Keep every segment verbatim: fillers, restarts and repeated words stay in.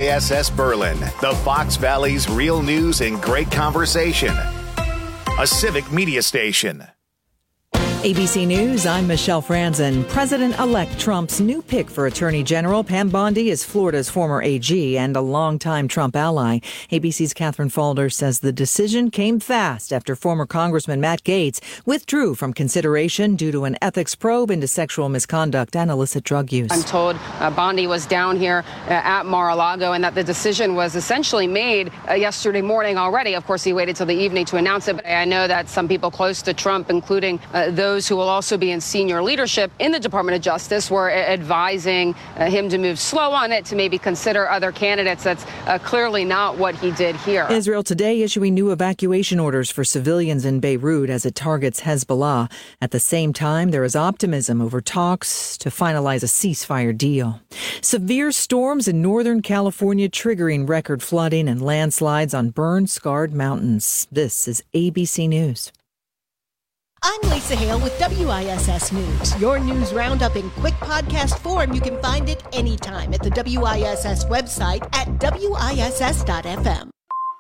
S S Berlin, the Fox Valley's real news and great conversation. A civic media station. A B C News, I'm Michelle Franzen. President-elect Trump's new pick for Attorney General, Pam Bondi, is Florida's former A G and a longtime Trump ally. A B C's Catherine Falder says the decision came fast after former Congressman Matt Gaetz withdrew from consideration due to an ethics probe into sexual misconduct and illicit drug use. I'm told uh, Bondi was down here uh, at Mar-a-Lago and that the decision was essentially made uh, yesterday morning already. Of course, he waited till the evening to announce it, but I know that some people close to Trump, including uh, those Those who will also be in senior leadership in the Department of Justice, were advising uh, him to move slow on it, to maybe consider other candidates. That's uh, clearly not what he did here. Israel today issuing new evacuation orders for civilians in Beirut as it targets Hezbollah. At the same time, there is optimism over talks to finalize a ceasefire deal. Severe storms in Northern California triggering record flooding and landslides on burn-scarred mountains. This is A B C News. I'm Lisa Hale with W I S S News. Your news roundup in quick podcast form. You can find it anytime at the W I S S website at W I S S dot F M.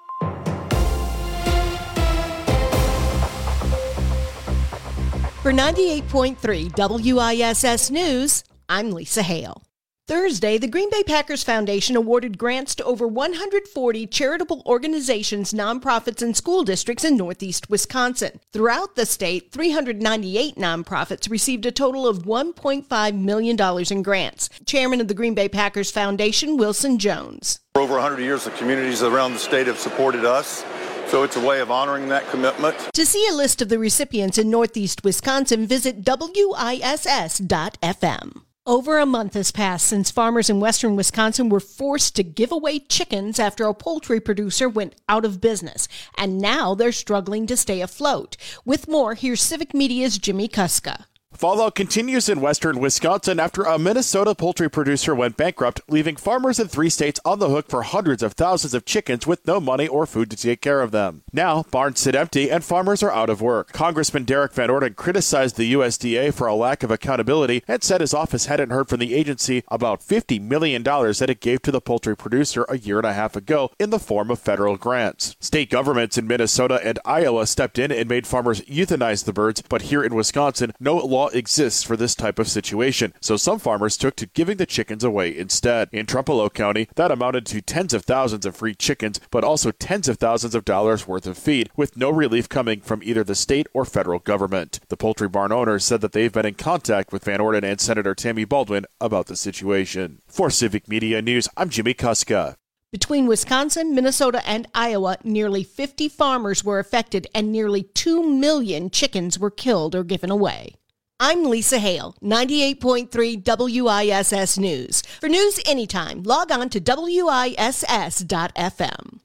For ninety-eight point three W I S S News, I'm Lisa Hale. Thursday, the Green Bay Packers Foundation awarded grants to over one hundred forty charitable organizations, nonprofits, and school districts in Northeast Wisconsin. Throughout the state, three hundred ninety-eight nonprofits received a total of one point five million dollars in grants. Chairman of the Green Bay Packers Foundation, Wilson Jones. For over one hundred years, the communities around the state have supported us. So it's a way of honoring that commitment. To see a list of the recipients in Northeast Wisconsin, visit W I S S dot F M. Over a month has passed since farmers in western Wisconsin were forced to give away chickens after a poultry producer went out of business. And now they're struggling to stay afloat. With more, here's Civic Media's Jimmy Kuska. Fallout continues in western Wisconsin after a Minnesota poultry producer went bankrupt, leaving farmers in three states on the hook for hundreds of thousands of chickens with no money or food to take care of them. Now, barns sit empty and farmers are out of work. Congressman Derek Van Orden criticized the U S D A for a lack of accountability and said his office hadn't heard from the agency about fifty million dollars that it gave to the poultry producer a year and a half ago in the form of federal grants. State governments in Minnesota and Iowa stepped in and made farmers euthanize the birds, but here in Wisconsin, no law exists for this type of situation, so some farmers took to giving the chickens away instead. In Trumpelow County, that amounted to tens of thousands of free chickens, but also tens of thousands of dollars worth of feed, with no relief coming from either the state or federal government. The poultry barn owners said that they've been in contact with Van Orden and Senator Tammy Baldwin about the situation. For Civic Media News, I'm Jimmy Kuska. Between Wisconsin, Minnesota, and Iowa, nearly fifty farmers were affected and nearly two million chickens were killed or given away. I'm Lisa Hale, ninety-eight point three W I S S News. For news anytime, log on to W I S S dot F M.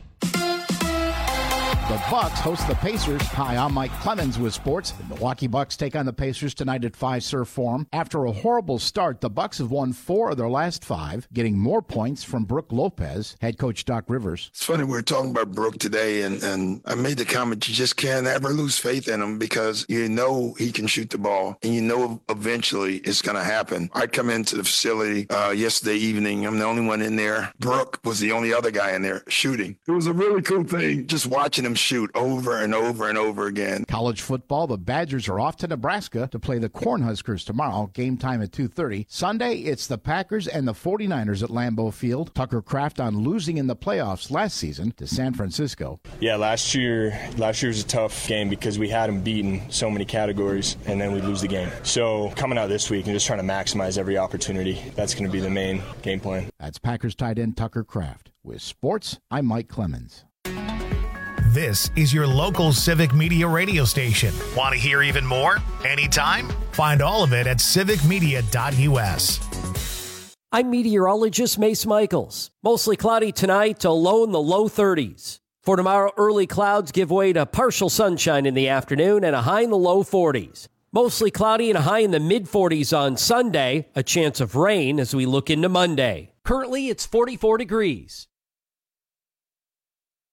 The Bucks host the Pacers. Hi, I'm Mike Clemens with sports. The Milwaukee Bucks take on the Pacers tonight at Fiserv Forum. After a horrible start, the Bucks have won four of their last five, getting more points from Brook Lopez. Head coach Doc Rivers. It's funny, we were talking about Brook today, and, and I made the comment, you just can't ever lose faith in him because you know he can shoot the ball, and you know eventually it's going to happen. I come into the facility uh, yesterday evening. I'm the only one in there. Brook was the only other guy in there shooting. It was a really cool thing, just watching him shoot over and over and over again. College football, the Badgers are off to Nebraska to play the Cornhuskers tomorrow. Game time at two thirty. Sunday, it's the Packers and the forty-niners at Lambeau Field. Tucker Kraft on losing in the playoffs last season to San Francisco. Yeah, last year, last year was a tough game because we had them beaten so many categories, and then we lose the game. So coming out this week and just trying to maximize every opportunity, that's going to be the main game plan. That's Packers tight end Tucker Kraft. With sports, I'm Mike Clemens. This is your local Civic Media radio station. Want to hear even more? Anytime? Find all of it at civic media dot U S. I'm meteorologist Mace Michaels. Mostly cloudy tonight, a low in the low thirties. For tomorrow, early clouds give way to partial sunshine in the afternoon and a high in the low forties. Mostly cloudy and a high in the mid forties on Sunday, a chance of rain as we look into Monday. Currently, it's forty-four degrees.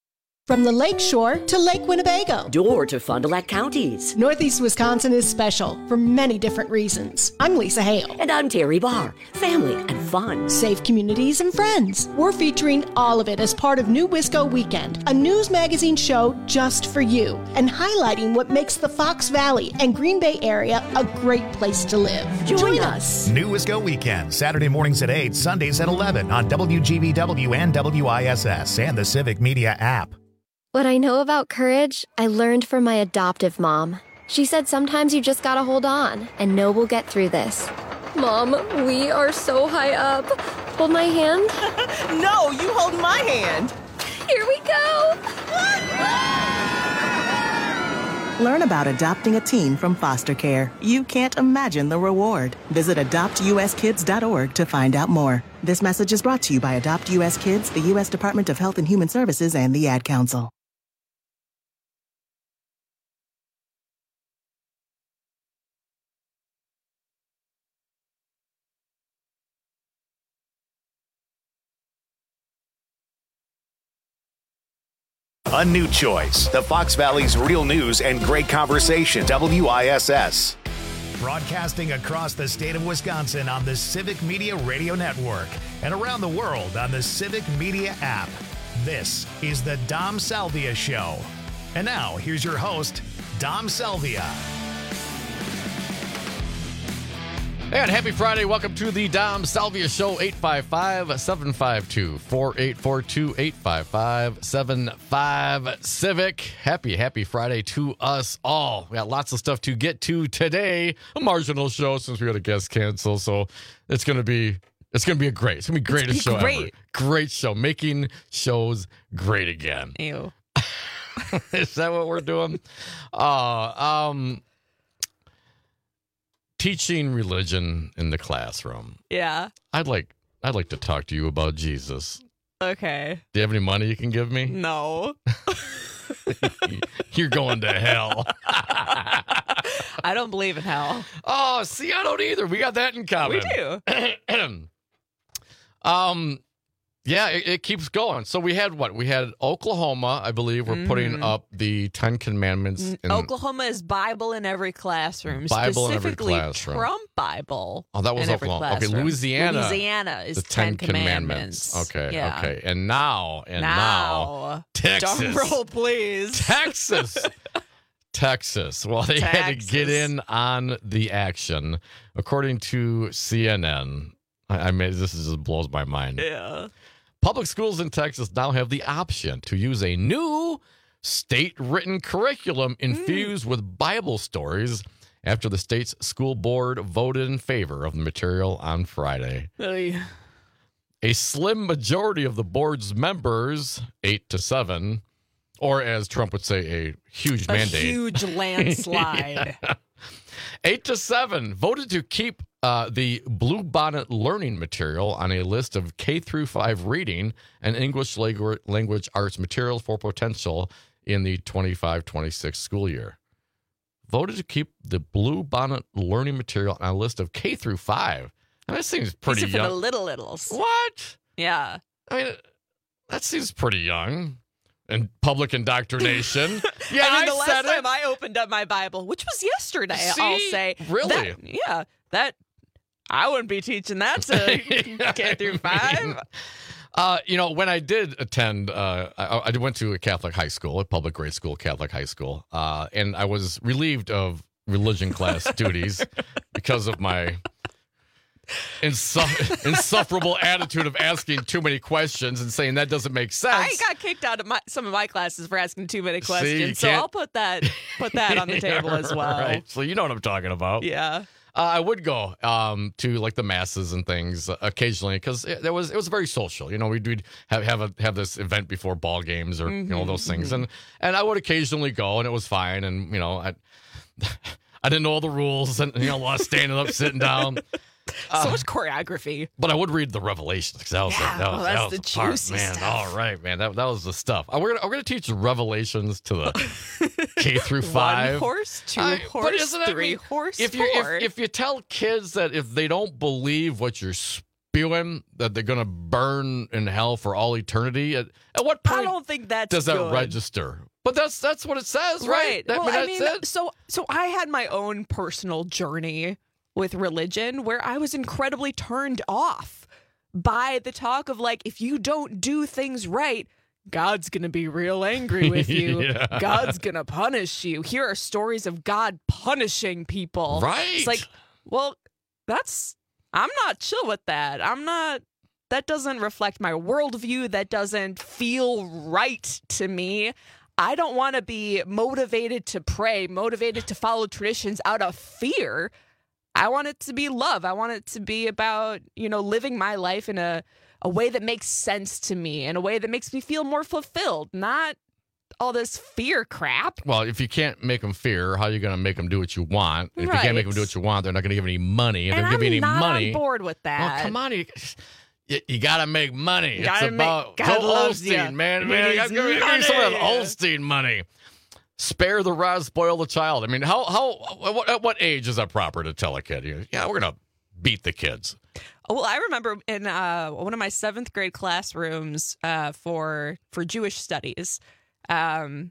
From the Lake Shore to Lake Winnebago. Door to Fond du Lac counties. Northeast Wisconsin is special for many different reasons. I'm Lisa Hale. And I'm Terry Barr. Family and fun. Safe communities and friends. We're featuring all of it as part of New Wisco Weekend, a news magazine show just for you, and highlighting what makes the Fox Valley and Green Bay area a great place to live. Join, Join us. us. New Wisco Weekend, Saturday mornings at eight, Sundays at eleven on W G B W and W I S S and the Civic Media app. What I know about courage, I learned from my adoptive mom. She said sometimes you just gotta hold on and know we'll get through this. Mom, we are so high up. Hold my hand. No, you hold my hand. Here we go. Learn about adopting a teen from foster care. You can't imagine the reward. Visit adopt u s kids dot org to find out more. This message is brought to you by Adopt U S Kids, the U S Department of Health and Human Services, and the Ad Council. A new choice. The Fox Valley's real news and great conversation. W I S S. Broadcasting across the state of Wisconsin on the Civic Media Radio Network and around the world on the Civic Media app. This is the Dom Salvia Show. And now, here's your host, Dom Salvia. And happy Friday. Welcome to the Dom Salvia Show. Eight five five, seven five two, four eight four two, eight five five, seven five Civic. Happy, happy Friday to us all. We got lots of stuff to get to today. A marginal show since we had a guest cancel. So it's going to be it's going to be a great. It's going to be greatest show great. ever. Great show. Making shows great again. Ew. Is that what we're doing? Uh, um... Teaching religion in the classroom. Yeah. I'd like I'd like to talk to you about Jesus. Okay. Do you have any money you can give me? No. You're going to hell. I don't believe in hell. Oh, see, I don't either. We got that in common. We do. um, yeah, it, it keeps going. So we had what? We had Oklahoma, I believe, we're mm-hmm. putting up the Ten Commandments. In Oklahoma is Bible in every classroom. Bible in every specifically classroom. Trump Bible. Oh, that was in Oklahoma. Every okay, Louisiana. Louisiana is the Ten, Ten Commandments. Commandments. Okay, yeah. okay. And now, and now, now Texas. Drum roll, please. Texas. Texas. Well, they Texas. had to get in on the action. According to C N N, I, I mean, this is, just blows my mind. Yeah. Public schools in Texas now have the option to use a new state-written curriculum infused mm. with Bible stories after the state's school board voted in favor of the material on Friday. Really? A slim majority of the board's members, eight to seven, or as Trump would say, a huge a mandate. A huge landslide. yeah. Eight to seven voted to keep uh, the Bluebonnet learning material on a list of K through five reading and English language, language arts materials for potential in the twenty-five twenty-six school year. Voted to keep the Bluebonnet learning material on a list of K through five. And that seems pretty These are young. for the little littles. What? Yeah. I mean, that seems pretty young. And public indoctrination. Yeah, I mean, the I last said time it. I opened up my Bible, which was yesterday, See? I'll say. Really? That, yeah. That I wouldn't be teaching that to yeah, K through five. I mean, uh, you know, when I did attend, uh, I, I went to a Catholic high school, a public grade school, Catholic high school, uh, and I was relieved of religion class duties because of my Insu- insufferable attitude of asking too many questions and saying that doesn't make sense. I got kicked out of my, some of my classes for asking too many questions, See, so I'll put that put that on the table yeah, as well. Right. So you know what I'm talking about. Yeah. Uh, I would go um, to like the masses and things uh, occasionally because it, it was it was very social. You know, we'd, we'd have have a, have this event before ball games or mm-hmm, you know those things, mm-hmm. and and I would occasionally go and it was fine. And you know, I I didn't know all the rules and you know a lot of standing up, sitting down. So uh, much choreography. But I would read the Revelations because that was yeah, the, that was, well, that's that was the, the part, juicy man. stuff. All right, man. That that was the stuff. Uh, we're gonna we're gonna teach the Revelations to the K through five. One horse, two I, horse, three mean, horse, if four. you if, if you tell kids that if they don't believe what you're spewing that they're going to burn in hell for all eternity? At, at what point I don't think that's does that good. register? But that's that's what it says, right? Right. That, well, I I mean, mean, that's it. so so I had my own personal journey with religion where I was incredibly turned off by the talk of like, if you don't do things right, God's going to be real angry with you. Yeah. God's going to punish you. Here are stories of God punishing people. Right. It's like, well, that's, I'm not chill with that. I'm not, that doesn't reflect my worldview. That doesn't feel right to me. I don't want to be motivated to pray, motivated to follow traditions out of fear. I want it to be love. I want it to be about, you know, living my life in a, a way that makes sense to me, in a way that makes me feel more fulfilled, not all this fear crap. Well, if you can't make them fear, how are you going to make them do what you want? If Right. you can't make them do what you want, they're not going to give any money. If And they give I'm you any not money, on board with that. well, come on, you, you, you got to make money. You gotta it's make- about God Joel loves Osteen, ya. man. He man, needs give me give me some of that money. Osteen money. Spare the rod, spoil the child. I mean, how how what, at what age is that proper to tell a kid? You- Yeah, we're gonna beat the kids. Well, I remember in uh, one of my seventh grade classrooms uh, for for Jewish studies, um,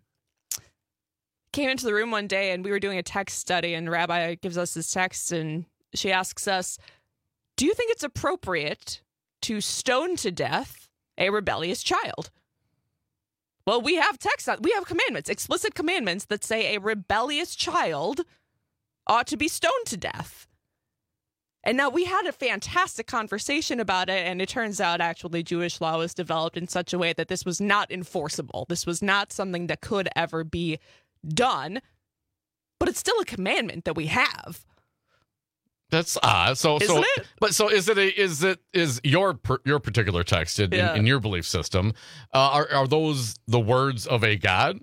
came into the room one day and we were doing a text study, and the rabbi gives us this text and she asks us, "Do you think it's appropriate to stone to death a rebellious child?" Well, we have text, we have commandments, explicit commandments that say a rebellious child ought to be stoned to death. And now we had a fantastic conversation about it, and it turns out actually Jewish law was developed in such a way that this was not enforceable. This was not something that could ever be done, but it's still a commandment that we have. That's odd. So, so, Isn't it? but so is it? A, is it? Is your per, your particular text in, Yeah. in, in your belief system? Uh, are are those the words of a God?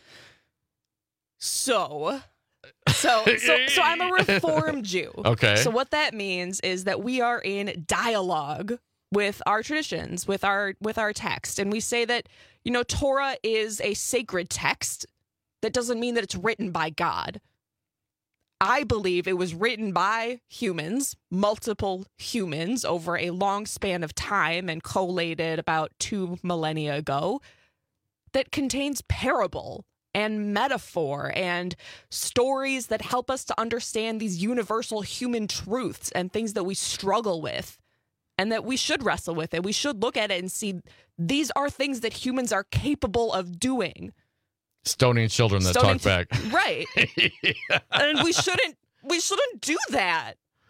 So, so, so, so I'm a Reform Jew. Okay. So what that means is that we are in dialogue with our traditions, with our with our text, and we say that, you know, Torah is a sacred text. That doesn't mean that it's written by God. I believe it was written by humans, multiple humans, over a long span of time and collated about two millennia ago, that contains parable and metaphor and stories that help us to understand these universal human truths and things that we struggle with and that we should wrestle with it. We should look at it and see these are things that humans are capable of doing. Stoning children that Stoning talk back. ch- Right. Yeah. And we shouldn't we shouldn't do that.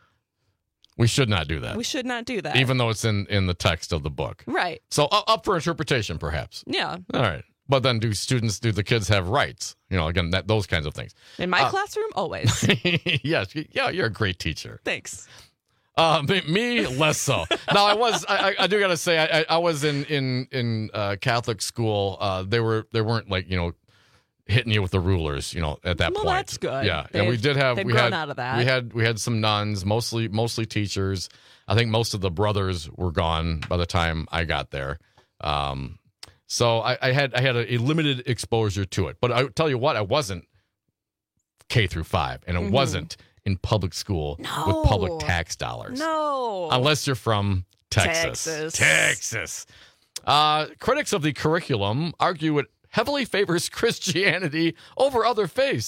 We should not do that. We should not do that. Even though it's in, in the text of the book. Right. So uh, up for interpretation, perhaps. Yeah. All right. But then do students, do the kids have rights? You know, again, that those kinds of things. In my Uh, classroom, always. Yes. Yeah, you're a great teacher. Thanks. Uh, me, me less so. Now I was, I, I- I do gotta say, I, I was in in in uh, Catholic school. Uh, they were, they weren't like, you know, hitting you with the rulers, you know, at that Well, point. that's good. Yeah, and we They've- did have they've we grown had out of that. we had we had some nuns, mostly mostly teachers. I think most of the brothers were gone by the time I got there. Um, so I, I had I had a, a limited exposure to it. But I tell you what, I wasn't K through five, and it Mhm. wasn't in public school No. with public tax dollars. No. Unless you're from Texas. Texas. Texas. Uh, critics of the curriculum argue it heavily favors Christianity over other faiths.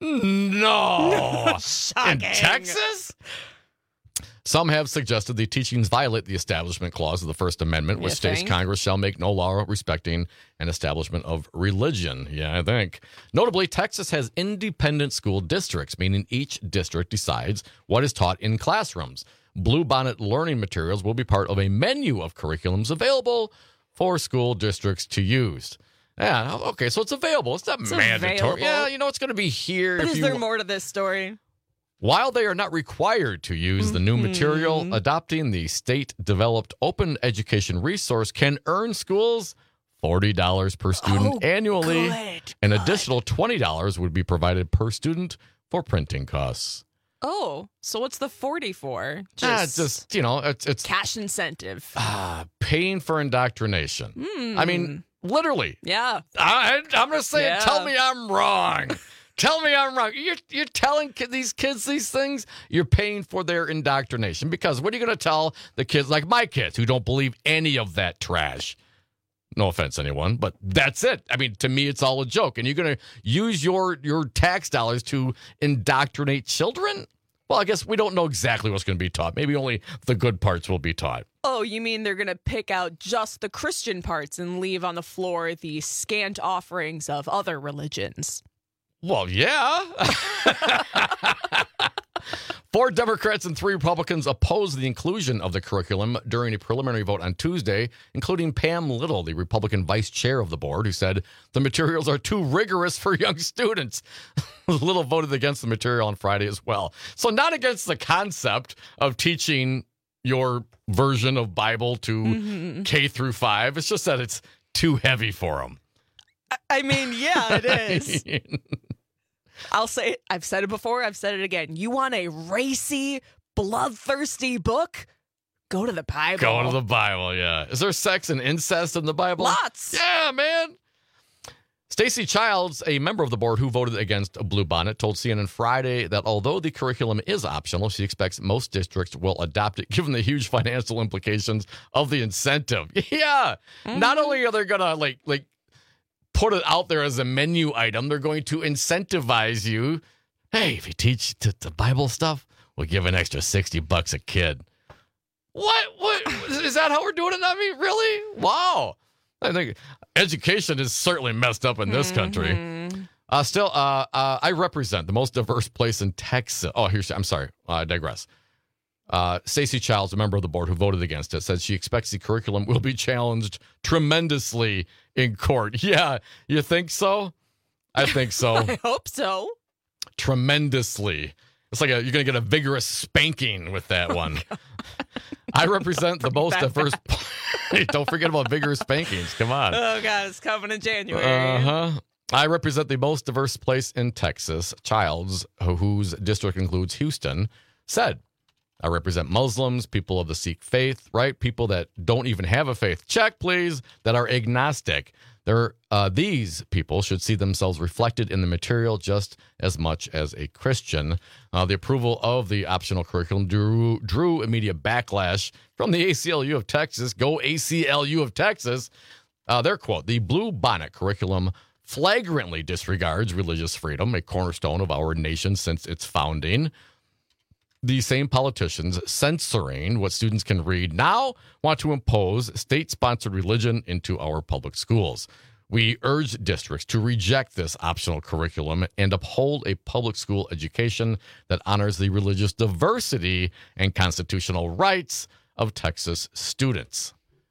No. In Shocking. Texas? Some have suggested the teachings violate the Establishment Clause of the First Amendment, which You states think? Congress shall make no law respecting an establishment of religion. Yeah, I think. Notably, Texas has independent school districts, meaning each district decides what is taught in classrooms. Bluebonnet learning materials will be part of a menu of curriculums available for school districts to use. Yeah, okay, so it's available. It's not It's mandatory. available. Yeah, you know, it's going to be here. But if is you there more to this story? While they are not required to use the new material, Mhm. adopting the state-developed open education resource can earn schools forty dollars per student Oh, annually. good, An additional twenty dollars would be provided per student for printing costs. Oh, so what's the forty for? Ah, it's just, you know, it's, it's cash incentive. ah, paying for indoctrination. Hmm. I mean, literally. Yeah. I, I'm going to say Yeah. it. Tell me I'm wrong. Tell me I'm wrong. You're, you're telling ki- these kids these things? You're paying for their indoctrination. Because what are you going to tell the kids like my kids who don't believe any of that trash? No offense, anyone, but that's it. I mean, to me, it's all a joke. And you're going to use your, your tax dollars to indoctrinate children? Well, I guess we don't know exactly what's going to be taught. Maybe only the good parts will be taught. Oh, you mean they're going to pick out just the Christian parts and leave on the floor the scant offerings of other religions? Well, yeah. Four Democrats and three Republicans opposed the inclusion of the curriculum during a preliminary vote on Tuesday, including Pam Little, the Republican vice chair of the board, who said the materials are too rigorous for young students. Little voted against the material on Friday as well. So not against the concept of teaching your version of Bible to mm-hmm. K through five. It's just that it's too heavy for them. I mean, yeah, it is. I'll say it. I've said it before. I've said it again. You want a racy, bloodthirsty book? Go to the Bible. Go to the Bible, yeah. Is there sex and incest in the Bible? Lots. Yeah, man. Stacey Childs, a member of the board who voted against Bluebonnet, told C N N Friday that although the curriculum is optional, she expects most districts will adopt it given the huge financial implications of the incentive. Yeah. Mm-hmm. Not only are they going to like like put it out there as a menu item, they're going to incentivize you. Hey, if you teach t- the Bible stuff, we'll give an extra sixty bucks a kid. What? What? Is that how we're doing it? I mean, really? Wow. I think education is certainly messed up in this mm-hmm. country. Uh, still, uh, uh, I represent the most diverse place in Texas. Oh, here's, I'm sorry. I digress. Uh, Stacey Childs, a member of the board who voted against it, said she expects the curriculum will be challenged tremendously in court. Yeah, you think so? I think so. I hope so. Tremendously. It's like a, you're going to get a vigorous spanking with that one. Oh, I represent the most diverse. Don't forget about vigorous spankings. Come on. Oh, God, it's coming in January. Uh-huh. I represent the most diverse place in Texas. Childs, whose district includes Houston, said, I represent Muslims, people of the Sikh faith, right? People that don't even have a faith. Check, please, that are agnostic. They're, uh, these people should see themselves reflected in the material just as much as a Christian. Uh, the approval of the optional curriculum drew, drew immediate backlash from the A C L U of Texas. Go A C L U of Texas. Uh, their quote, the Bluebonnet curriculum flagrantly disregards religious freedom, a cornerstone of our nation since its founding. The same politicians censoring what students can read now want to impose state-sponsored religion into our public schools. We urge districts to reject this optional curriculum and uphold a public school education that honors the religious diversity and constitutional rights of Texas students.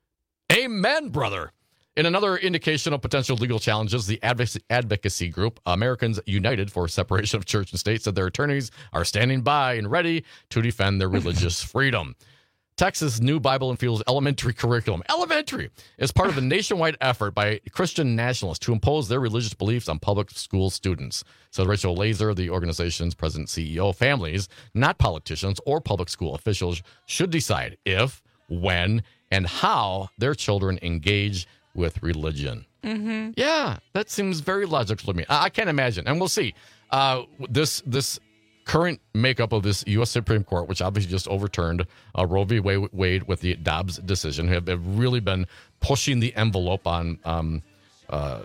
Amen, brother. In another indication of potential legal challenges, the advocacy group Americans United for Separation of Church and State said their attorneys are standing by and ready to defend their religious freedom. Texas' new Bible infused elementary curriculum, elementary, is part of a nationwide effort by Christian nationalists to impose their religious beliefs on public school students. So Rachel Laser, the organization's president and C E O, families, not politicians or public school officials, should decide if, when, and how their children engage with religion. Mm-hmm. Yeah, that seems very logical to me. I, I can't imagine, and we'll see. Uh, this this current makeup of this U S Supreme Court, which obviously just overturned uh, Roe v. Wade with the Dobbs decision, have, have really been pushing the envelope on um, uh,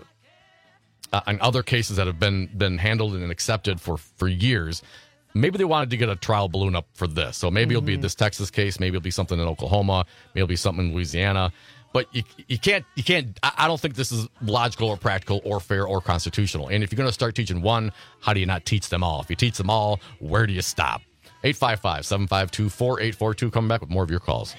on other cases that have been been handled and accepted for for years. Maybe they wanted to get a trial balloon up for this, so maybe mm-hmm. it'll be this Texas case, maybe it'll be something in Oklahoma, maybe it'll be something in Louisiana. But you you can't, you can't, I don't think this is logical or practical or fair or constitutional. And if you're going to start teaching one, how do you not teach them all? If you teach them all, where do you stop? eight five five, seven five two, four eight four two. Coming back with more of your calls.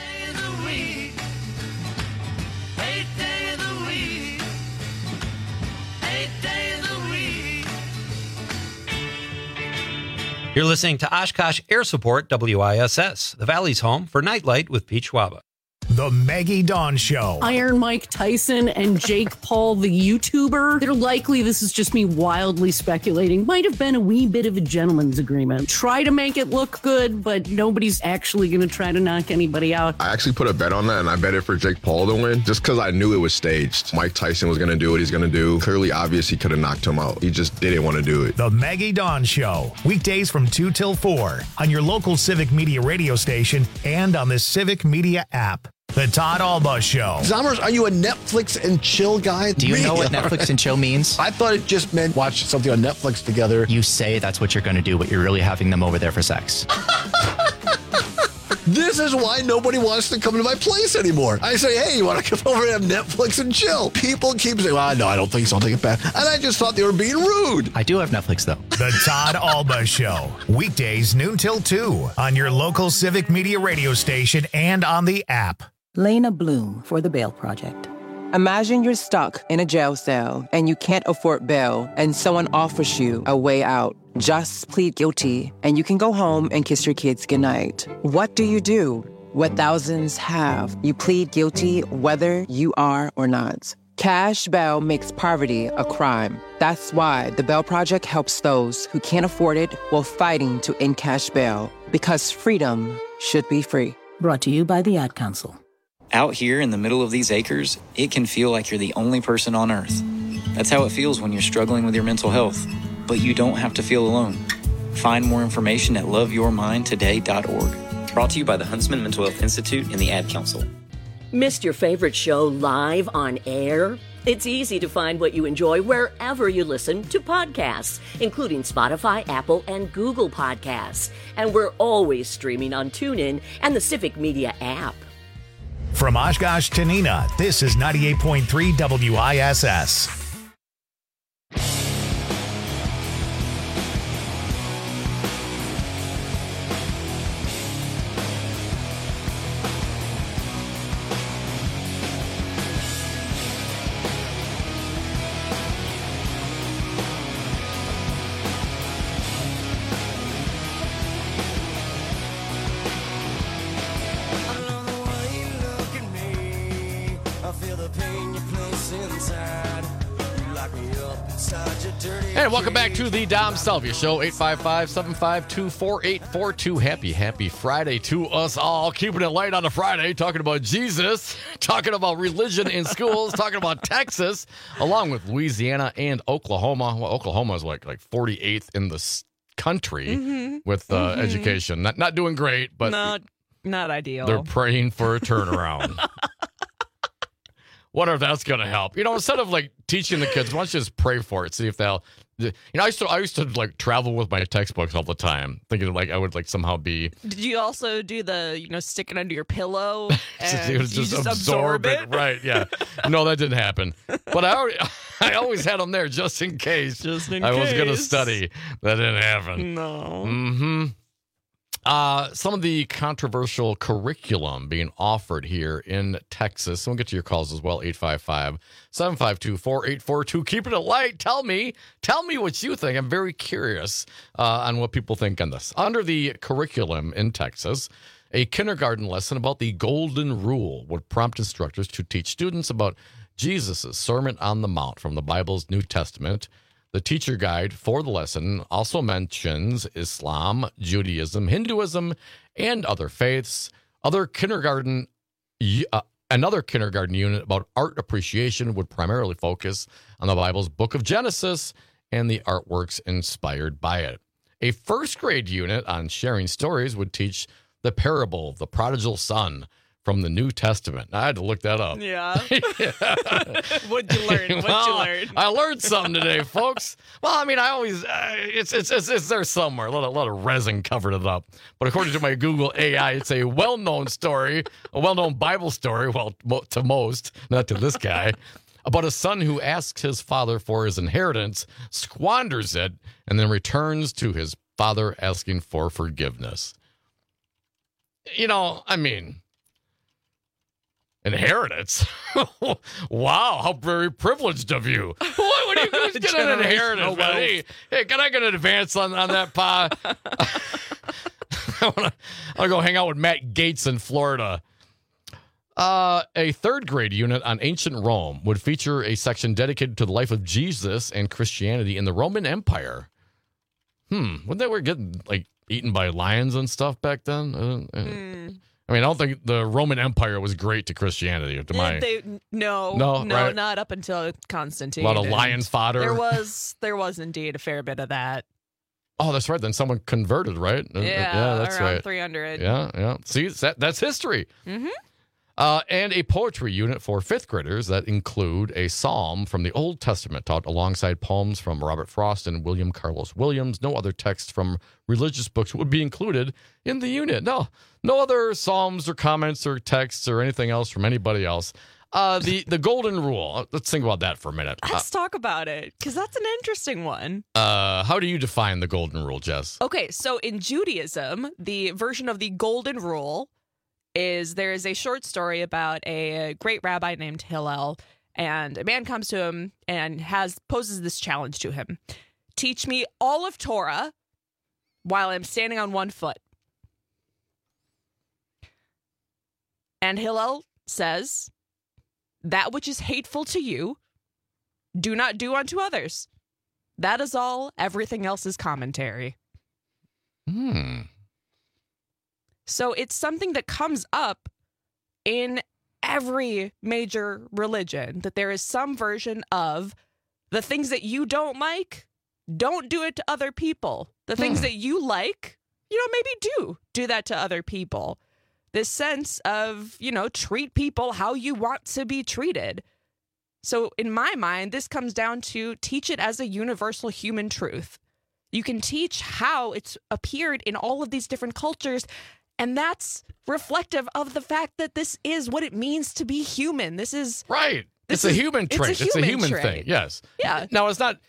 You're listening to Oshkosh Air Support W I S S, the Valley's home for Nightlight with Pete Schwaba. The Maggie Dawn Show. Iron Mike Tyson and Jake Paul, the YouTuber. They're likely, this is just me wildly speculating, might have been a wee bit of a gentleman's agreement. Try to make it look good, but nobody's actually going to try to knock anybody out. I actually put a bet on that, and I bet it for Jake Paul to win, just because I knew it was staged. Mike Tyson was going to do what he's going to do. Clearly obvious he could have knocked him out. He just didn't want to do it. The Maggie Dawn Show. Weekdays from two till four on your local Civic Media radio station and on the Civic Media app. The Todd Alba Show. Zommers, are you a Netflix and chill guy? Do you really? know what Netflix and chill means? I thought it just meant watch something on Netflix together. You say that's what you're going to do, but you're really having them over there for sex. This is why nobody wants to come to my place anymore. I say, hey, you want to come over and have Netflix and chill? People keep saying, well, no, I don't think so. I'll take it back. And I just thought they were being rude. I do have Netflix, though. The Todd Alba Show. Weekdays noon till two on your local Civic Media radio station and on the app. Lena Bloom for the Bail Project. Imagine you're stuck in a jail cell and you can't afford bail and someone offers you a way out. Just plead guilty and you can go home and kiss your kids goodnight. What do you do? What thousands have. You plead guilty whether you are or not. Cash bail makes poverty a crime. That's why the Bail Project helps those who can't afford it while fighting to end cash bail. Because freedom should be free. Brought to you by the Ad Council. Out here in the middle of these acres, it can feel like you're the only person on Earth. That's how it feels when you're struggling with your mental health. But you don't have to feel alone. Find more information at love your mind today dot org. Brought to you by the Huntsman Mental Health Institute and the Ad Council. Missed your favorite show live on air? It's easy to find what you enjoy wherever you listen to podcasts, including Spotify, Apple, and Google Podcasts. And we're always streaming on TuneIn and the Civic Media app. From Oshkosh to Neenah, this is ninety-eight point three W I S S. And welcome back to the Dom Salvia Show, eight five five, seven five two, four eight four two. Happy, happy Friday to us all. Keeping it light on a Friday, talking about Jesus, talking about religion in schools, talking about Texas, along with Louisiana and Oklahoma. Well, Oklahoma is like, like forty-eighth in the country mm-hmm. with uh, mm-hmm. education. Not, not doing great, but not, not ideal. They're praying for a turnaround. Wonder if that's going to help. You know, instead of like teaching the kids, why don't you just pray for it? See if they'll. You know, I used to I used to like travel with my textbooks all the time, thinking like I would like somehow be. Did you also do the you know stick it under your pillow and it was just, you just absorb, absorb it? it? Right? Yeah. No, that didn't happen. But I already, I always had them there just in case. Just in I case. was going to study. That didn't happen. No. Mm-hmm. Uh, some of the controversial curriculum being offered here in Texas. So we'll get to your calls as well, eight five five, seven five two, four eight four two. Keeping it light. Tell me, tell me what you think. I'm very curious uh, on what people think on this. Under the curriculum in Texas, a kindergarten lesson about the Golden Rule would prompt instructors to teach students about Jesus' Sermon on the Mount from the Bible's New Testament. The teacher guide for the lesson also mentions Islam, Judaism, Hinduism, and other faiths. Other kindergarten, uh, another kindergarten unit about art appreciation would primarily focus on the Bible's Book of Genesis and the artworks inspired by it. A first grade unit on sharing stories would teach the parable of the prodigal son from the New Testament. I had to look that up. Yeah. yeah. What'd you learn? What'd well, you learn? I learned something today, folks. Well, I mean, I always, uh, it's, it's it's it's there somewhere. A lot, of, a lot of resin covered it up. But according to my Google A I, it's a well-known story, a well-known Bible story, well, to most, not to this guy, about a son who asks his father for his inheritance, squanders it, and then returns to his father asking for forgiveness. You know, I mean... Inheritance? Wow, how very privileged of you. What would you guys get an inheritance? Hey, hey, can I get an advance on, on that pa? I want to go hang out with Matt Gaetz in Florida. Uh, a third grade unit on ancient Rome would feature a section dedicated to the life of Jesus and Christianity in the Roman Empire. Hmm. Wouldn't they were getting like eaten by lions and stuff back then? Uh, Mm. I mean, I don't think the Roman Empire was great to Christianity. To my They, no, No, no, right. not up until Constantine. A lot of and lion fodder. There was, there was indeed a fair bit of that. Oh, that's right. Then someone converted, right? Uh, Yeah, that's around right. three hundred. Yeah, yeah. See, that, that's history. Mm-hmm. Uh, and a poetry unit for fifth graders that include a psalm from the Old Testament taught alongside poems from Robert Frost and William Carlos Williams. No other text from religious books would be included in the unit. No, no other psalms or comments or texts or anything else from anybody else. Uh, the, the golden rule. Let's think about that for a minute. Let's talk about it, because that's an interesting one. Uh, how do you define the golden rule, Jess? Okay, so in Judaism, the version of the golden rule is there is a short story about a great rabbi named Hillel, and a man comes to him and has poses this challenge to him. Teach me all of Torah while I'm standing on one foot. And Hillel says, that which is hateful to you, do not do unto others. That is all. Everything else is commentary. Hmm. So it's something that comes up in every major religion, that there is some version of the things that you don't like, don't do it to other people. The things Hmm. that you like, you know, maybe do do that to other people. This sense of, you know, treat people how you want to be treated. So in my mind, this comes down to teach it as a universal human truth. You can teach how it's appeared in all of these different cultures, and that's reflective of the fact that this is what it means to be human. This is right. This It's a is- human trait. It's a It's a human, human trait. thing. Yes. Yeah. Now, it's not.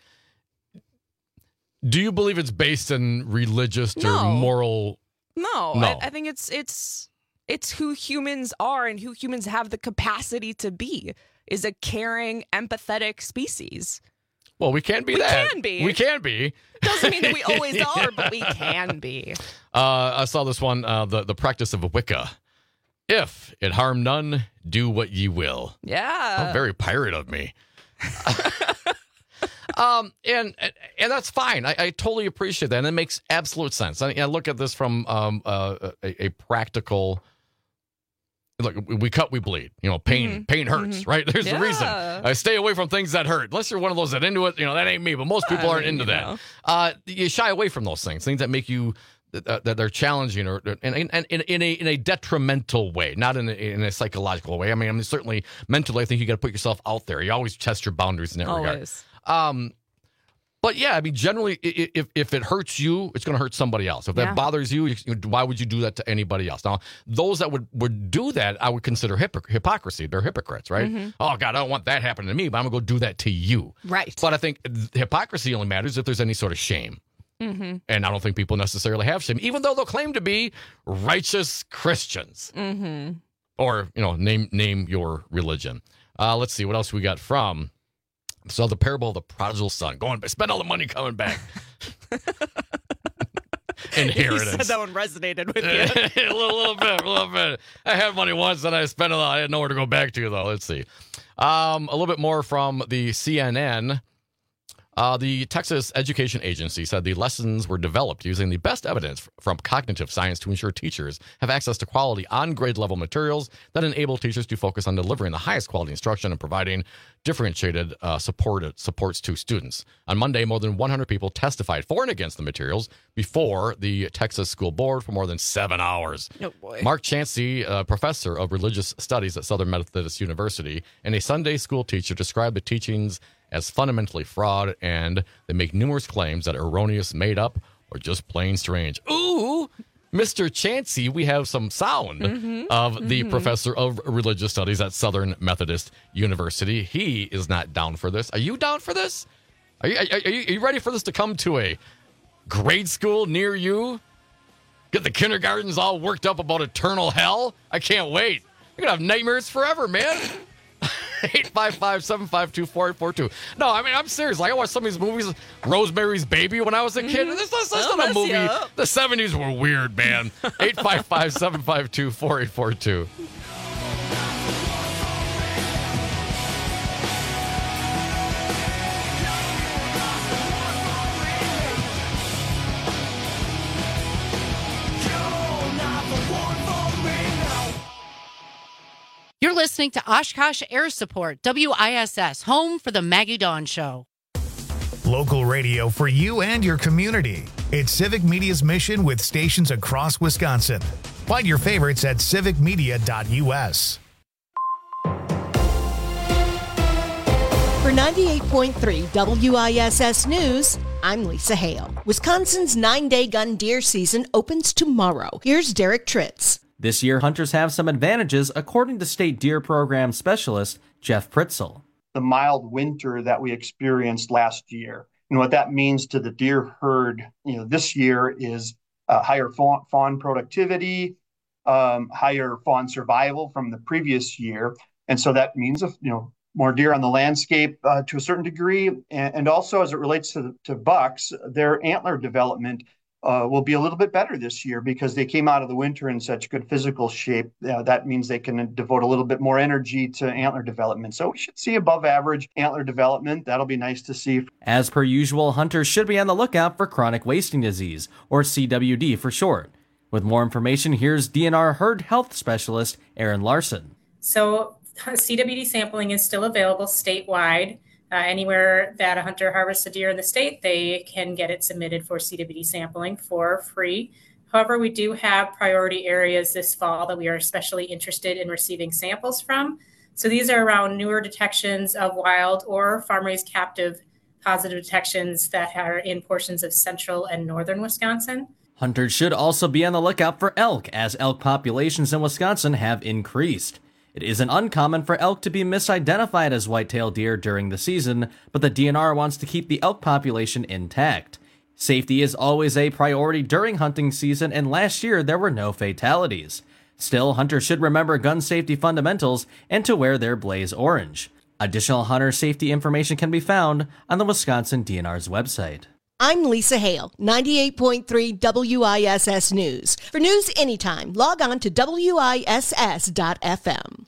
Do you believe it's based in religious or No. moral? No, No. I, I think it's it's it's who humans are and who humans have the capacity to be, is a caring, empathetic species. Well, we can be We that. can be. We can be. Doesn't mean that we always are, but we can be. Uh, I saw this one, uh, the, the practice of Wicca. If it harm none, do what ye will. Yeah. How very pirate of me. um, and and that's fine. I, I totally appreciate that. And it makes absolute sense. I, I look at this from um, uh, a, a practical... Look, we cut, we bleed. You know, pain, Mm-hmm. pain hurts, right? There's a reason. Yeah. I stay away from things that hurt. Unless you're one of those that into it, you know, that ain't me. But most people I aren't mean, into you that. know. Uh, you shy away from those things, things that make you that, that they're challenging, or and in, in, in a in a detrimental way, not in a, in a psychological way. I mean, I mean, certainly mentally, I think you got to put yourself out there. You always test your boundaries in that Always. regard. Um, But yeah, I mean, generally, i- i- if if it hurts you, it's going to hurt somebody else. If that Yeah. bothers you, you- why would you do that to anybody else? Now, those that would, would do that, I would consider hypocr- hypocrisy. They're hypocrites, right? Mhm. Oh, God, I don't want that happening to me, but I'm going to go do that to you. Right. But I think hypocrisy only matters if there's any sort of shame. Mm-hmm. And I don't think people necessarily have shame, even though they'll claim to be righteous Christians. Mm-hmm. Or, you know, name name your religion. Uh, let's see, what else we got from... So the parable of the prodigal son, going spend all the money coming back. Inheritance. You said that one resonated with you. a little, little bit, a little bit. I had money once and I spent it all. I had nowhere to go back to though. Let's see. Um, a little bit more from the C N N. Uh, the Texas Education Agency said the lessons were developed using the best evidence from cognitive science to ensure teachers have access to quality on-grade level materials that enable teachers to focus on delivering the highest quality instruction and providing differentiated uh, support, supports to students. On Monday, more than one hundred people testified for and against the materials before the Texas School Board for more than seven hours. Oh, boy. Mark Chancey, a professor of religious studies at Southern Methodist University and a Sunday school teacher, described the teachings as fundamentally fraud, and they make numerous claims that are erroneous, made up, or just plain strange. Ooh, Mister Chancey, we have some sound Mhm, of the mhm. professor of religious studies at Southern Methodist University. He is not down for this. Are you down for this? Are you, are, are you, are you ready for this to come to a grade school near you? Get the kindergartens all worked up about eternal hell? I can't wait. You're going to have nightmares forever, man. eight five five, seven five two, four eight four two. No, I mean, I'm serious. Like, I watched some of these movies, Rosemary's Baby, when I was a kid. Mhm. This, this, this They'll is not a mess movie. you up. The seventies were weird, man. eight five five, seven five two, four eight four two. listening to Oshkosh Air Support, W I S S, home for the Maggie Dawn Show. Local radio for you and your community. It's Civic Media's mission with stations across Wisconsin. Find your favorites at civic media dot u s. For ninety-eight point three W I S S News, I'm Lisa Hale. Wisconsin's nine-day gun deer season opens tomorrow. Here's Derek Tritz. This year, hunters have some advantages, according to State Deer Program Specialist Jeff Pritzel. The mild winter that we experienced last year. And what that means to the deer herd, you know, this year is uh, higher fawn, fawn productivity, um, higher fawn survival from the previous year. And so that means, you know, more deer on the landscape uh, to a certain degree. And, and also as it relates to, to bucks, their antler development uh, will be a little bit better this year because they came out of the winter in such good physical shape. Uh, that means they can devote a little bit more energy to antler development. So we should see above average antler development. That'll be nice to see. As per usual, hunters should be on the lookout for chronic wasting disease, or C W D for short. With more information, here's D N R herd health specialist Aaron Larson. So C W D sampling is still available statewide. Uh, anywhere that a hunter harvests a deer in the state, they can get it submitted for C W D sampling for free. However, we do have priority areas this fall that we are especially interested in receiving samples from. So these are around newer detections of wild or farm-raised captive positive detections that are in portions of central and northern Wisconsin. Hunters should also be on the lookout for elk, as elk populations in Wisconsin have increased. It isn't uncommon for elk to be misidentified as white-tailed deer during the season, but the D N R wants to keep the elk population intact. Safety is always a priority during hunting season, and last year there were no fatalities. Still, hunters should remember gun safety fundamentals and to wear their blaze orange. Additional hunter safety information can be found on the Wisconsin D N R's website. I'm Lisa Hale, ninety-eight point three W I S S News. For news anytime, log on to W I S S dot F M.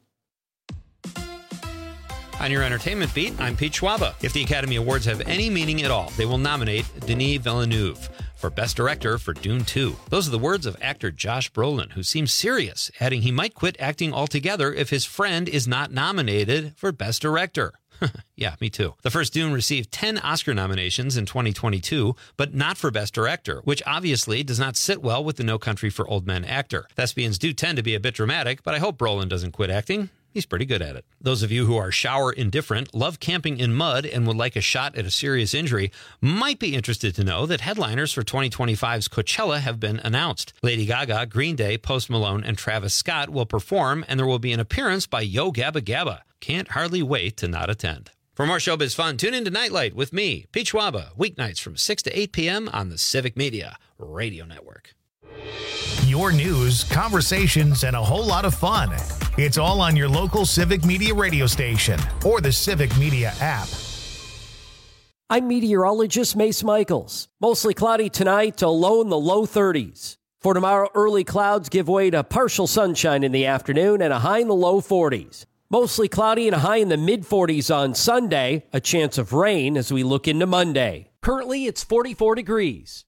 On your entertainment beat, I'm Pete Schwaba. If the Academy Awards have any meaning at all, they will nominate Denis Villeneuve for Best Director for Dune two. Those are the words of actor Josh Brolin, who seems serious, adding he might quit acting altogether if his friend is not nominated for Best Director. Yeah, me too. The first Dune received ten Oscar nominations in twenty twenty-two, but not for Best Director, which obviously does not sit well with the No Country for Old Men actor. Thespians do tend to be a bit dramatic, but I hope Brolin doesn't quit acting. He's pretty good at it. Those of you who are shower indifferent, love camping in mud, and would like a shot at a serious injury might be interested to know that headliners for twenty twenty-five's Coachella have been announced. Lady Gaga, Green Day, Post Malone, and Travis Scott will perform, and there will be an appearance by Yo Gabba Gabba. Can't hardly wait to not attend. For more showbiz fun, tune in to Nightlight with me, Pete Schwaba, weeknights from six to eight p.m. on the Civic Media Radio Network. Your news, conversations, and a whole lot of fun. It's all on your local Civic Media radio station or the Civic Media app. I'm meteorologist Mace Michaels. Mostly cloudy tonight, a low in the low thirties. For tomorrow, early clouds give way to partial sunshine in the afternoon and a high in the low forties. Mostly cloudy and a high in the mid-forties on Sunday, a chance of rain as we look into Monday. Currently, it's forty-four degrees.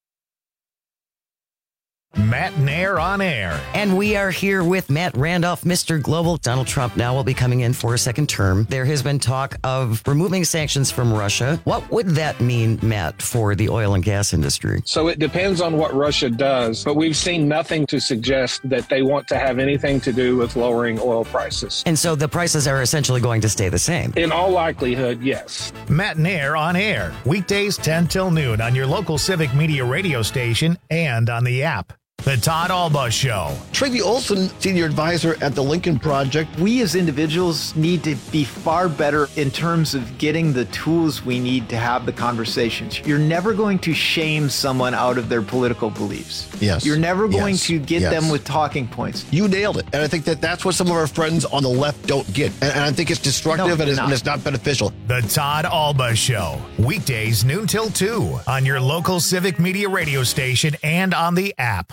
Matt Nair on air. And we are here with Matt Randolph, Mister Global. Donald Trump now will be coming in for a second term. There has been talk of removing sanctions from Russia. What would that mean, Matt, for the oil and gas industry? So it depends on what Russia does, but we've seen nothing to suggest that they want to have anything to do with lowering oil prices. And so the prices are essentially going to stay the same? In all likelihood, yes. Matt Nair on air. Weekdays ten till noon on your local Civic Media radio station and on the app. The Todd Alba Show. Tracy Olson, Senior Advisor at the Lincoln Project. We as individuals need to be far better in terms of getting the tools we need to have the conversations. You're never going to shame someone out of their political beliefs. Yes. You're never going yes. to get yes. them with talking points. You nailed it. And I think that that's what some of our friends on the left don't get. And, and I think it's destructive no, and, it's, and it's not beneficial. The Todd Alba Show. Weekdays noon till two on your local Civic Media radio station and on the app.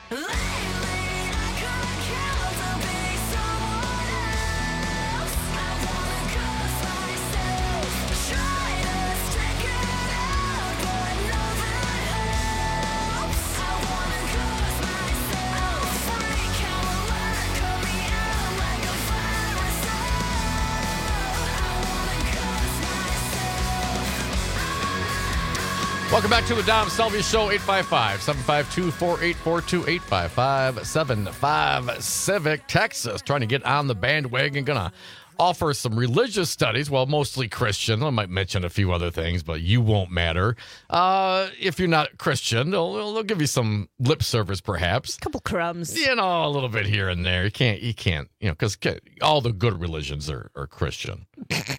Welcome back to the Dom Selvey Show, eight five five, seven five two, four eight four two, eight five five, seven five Civic, Texas. Trying to get on the bandwagon. Gonna offer some religious studies, well, mostly Christian. I might mention a few other things, but you won't matter. Uh, if you're not Christian, they'll, they'll give you some lip service, perhaps. A couple crumbs. You know, a little bit here and there. You can't, you can't, you know, because all the good religions are, are Christian.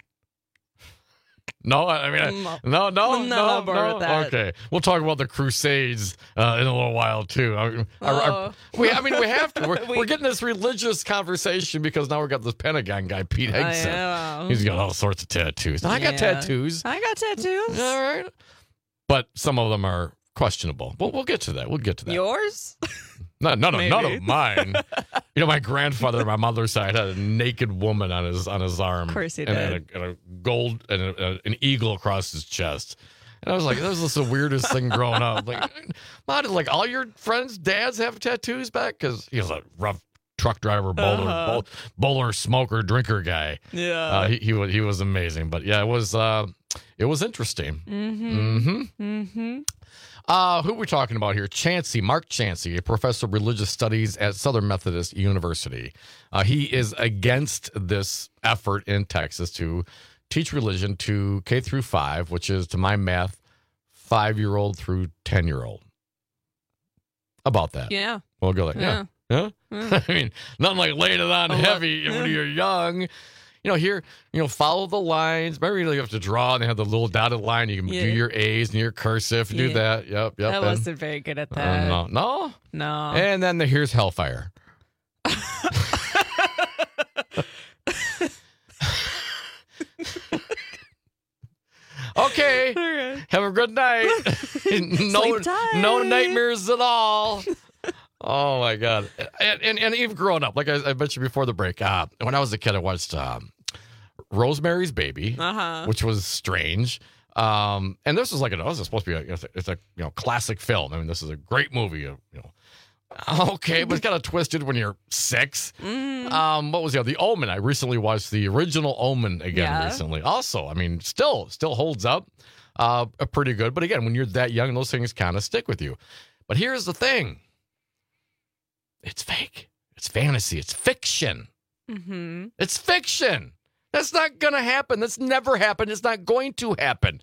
No, I mean, no, no, no, no. no. Okay, we'll talk about the Crusades uh, in a little while too. I, I, I, we, I mean, we have to. We're, we, we're getting this religious conversation because now we've got this Pentagon guy, Pete Hegseth. He's got all sorts of tattoos. I got yeah. tattoos. I got tattoos. All right, but some of them are questionable. Well, we'll get to that. We'll get to that. Yours? No, none of none of mine. You know, my grandfather on my mother's side had a naked woman on his on his arm. Of course he and, did. And a, and a gold and a, an eagle across his chest. And I was like, that was just the weirdest thing growing up. Like, Mom, did like all your friends' dads have tattoos back? Because he was a rough truck driver, bowler, uh-huh. bowl, bowler, smoker, drinker guy. Yeah, uh, he he was he was amazing. But yeah, it was uh, it was interesting. Mm-hmm. Mm-hmm. Mm-hmm. Uh, who are we talking about here? Chancey, Mark Chancey, a professor of religious studies at Southern Methodist University. Uh, he is against this effort in Texas to teach religion to K through five, which is, to my math, five-year-old through ten-year-old. About that. Yeah. We'll go like, yeah. Yeah? yeah. I mean, nothing like laying it on heavy yeah. when you're young. You know, here, you know, follow the lines. Remember, you, know, you have to draw and they have the little dotted line. You can yeah. do your A's and your cursive. Yeah. Do that. Yep, yep. I and, wasn't very good at that. Uh, no, no, no. And then the, here's Hellfire. Okay. Right. Have a good night. no, no nightmares at all. Oh my God! And, and and even growing up, like I, I mentioned before the break, uh, when I was a kid, I watched um, Rosemary's Baby, uh-huh. which was strange. Um, and this was like, a, this is supposed to be, a, it's a you know classic film. I mean, this is a great movie. You know, okay, but it's kind of twisted when you're six. Mm. Um, what was the other? The Omen? I recently watched the original Omen again yeah. recently. Also, I mean, still still holds up, uh, pretty good. But again, when you're that young, those things kind of stick with you. But here's the thing. It's fake. It's fantasy. It's fiction. Mm-hmm. It's fiction. That's not going to happen. That's never happened. It's not going to happen.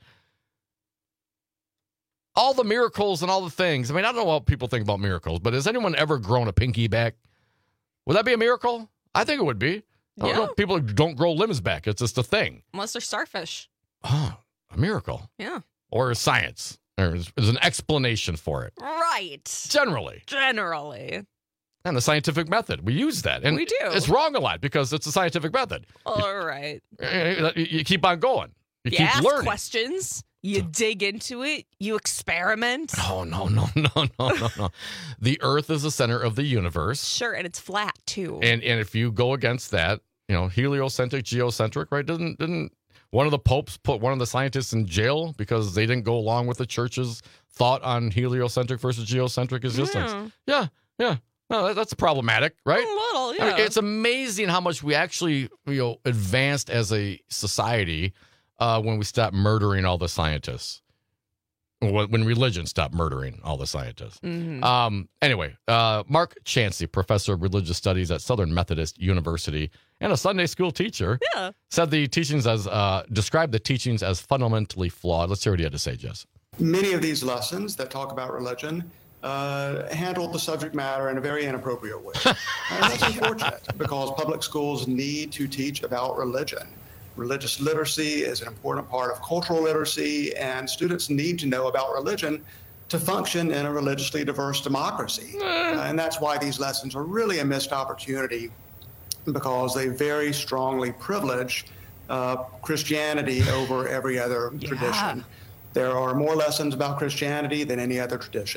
All the miracles and all the things. I mean, I don't know what people think about miracles, but has anyone ever grown a pinky back? Would that be a miracle? I think it would be. I yeah. don't know. People don't grow limbs back. It's just a thing. Unless they're starfish. Oh, a miracle. Yeah. Or science. There's, there's an explanation for it. Right. Generally. Generally. And the scientific method. We use that. And we do. It's wrong a lot because it's a scientific method. All you, right. You, you keep on going. You, you keep ask learning. questions. You dig into it. You experiment. Oh, no, no, no, no, no, no. The Earth is the center of the universe. Sure, and it's flat, too. And and if you go against that, you know, heliocentric, geocentric, right? Didn't, didn't one of the popes put one of the scientists in jail because they didn't go along with the church's thought on heliocentric versus geocentric existence? Yeah, yeah. yeah. No, that's problematic, right? A little, yeah. I mean, it's amazing how much we actually, you know, advanced as a society uh, when we stopped murdering all the scientists. When religion stopped murdering all the scientists. Mm-hmm. Um, anyway, uh, Mark Chancey, professor of religious studies at Southern Methodist University and a Sunday school teacher, yeah. said the teachings as uh, described the teachings as fundamentally flawed. Let's hear what he had to say, Jess. Many of these lessons that talk about religion Uh, handled the subject matter in a very inappropriate way. And that's unfortunate because public schools need to teach about religion. Religious literacy is an important part of cultural literacy, and students need to know about religion to function in a religiously diverse democracy. Uh, and that's why these lessons are really a missed opportunity because they very strongly privilege uh, Christianity over every other yeah. tradition. There are more lessons about Christianity than any other tradition.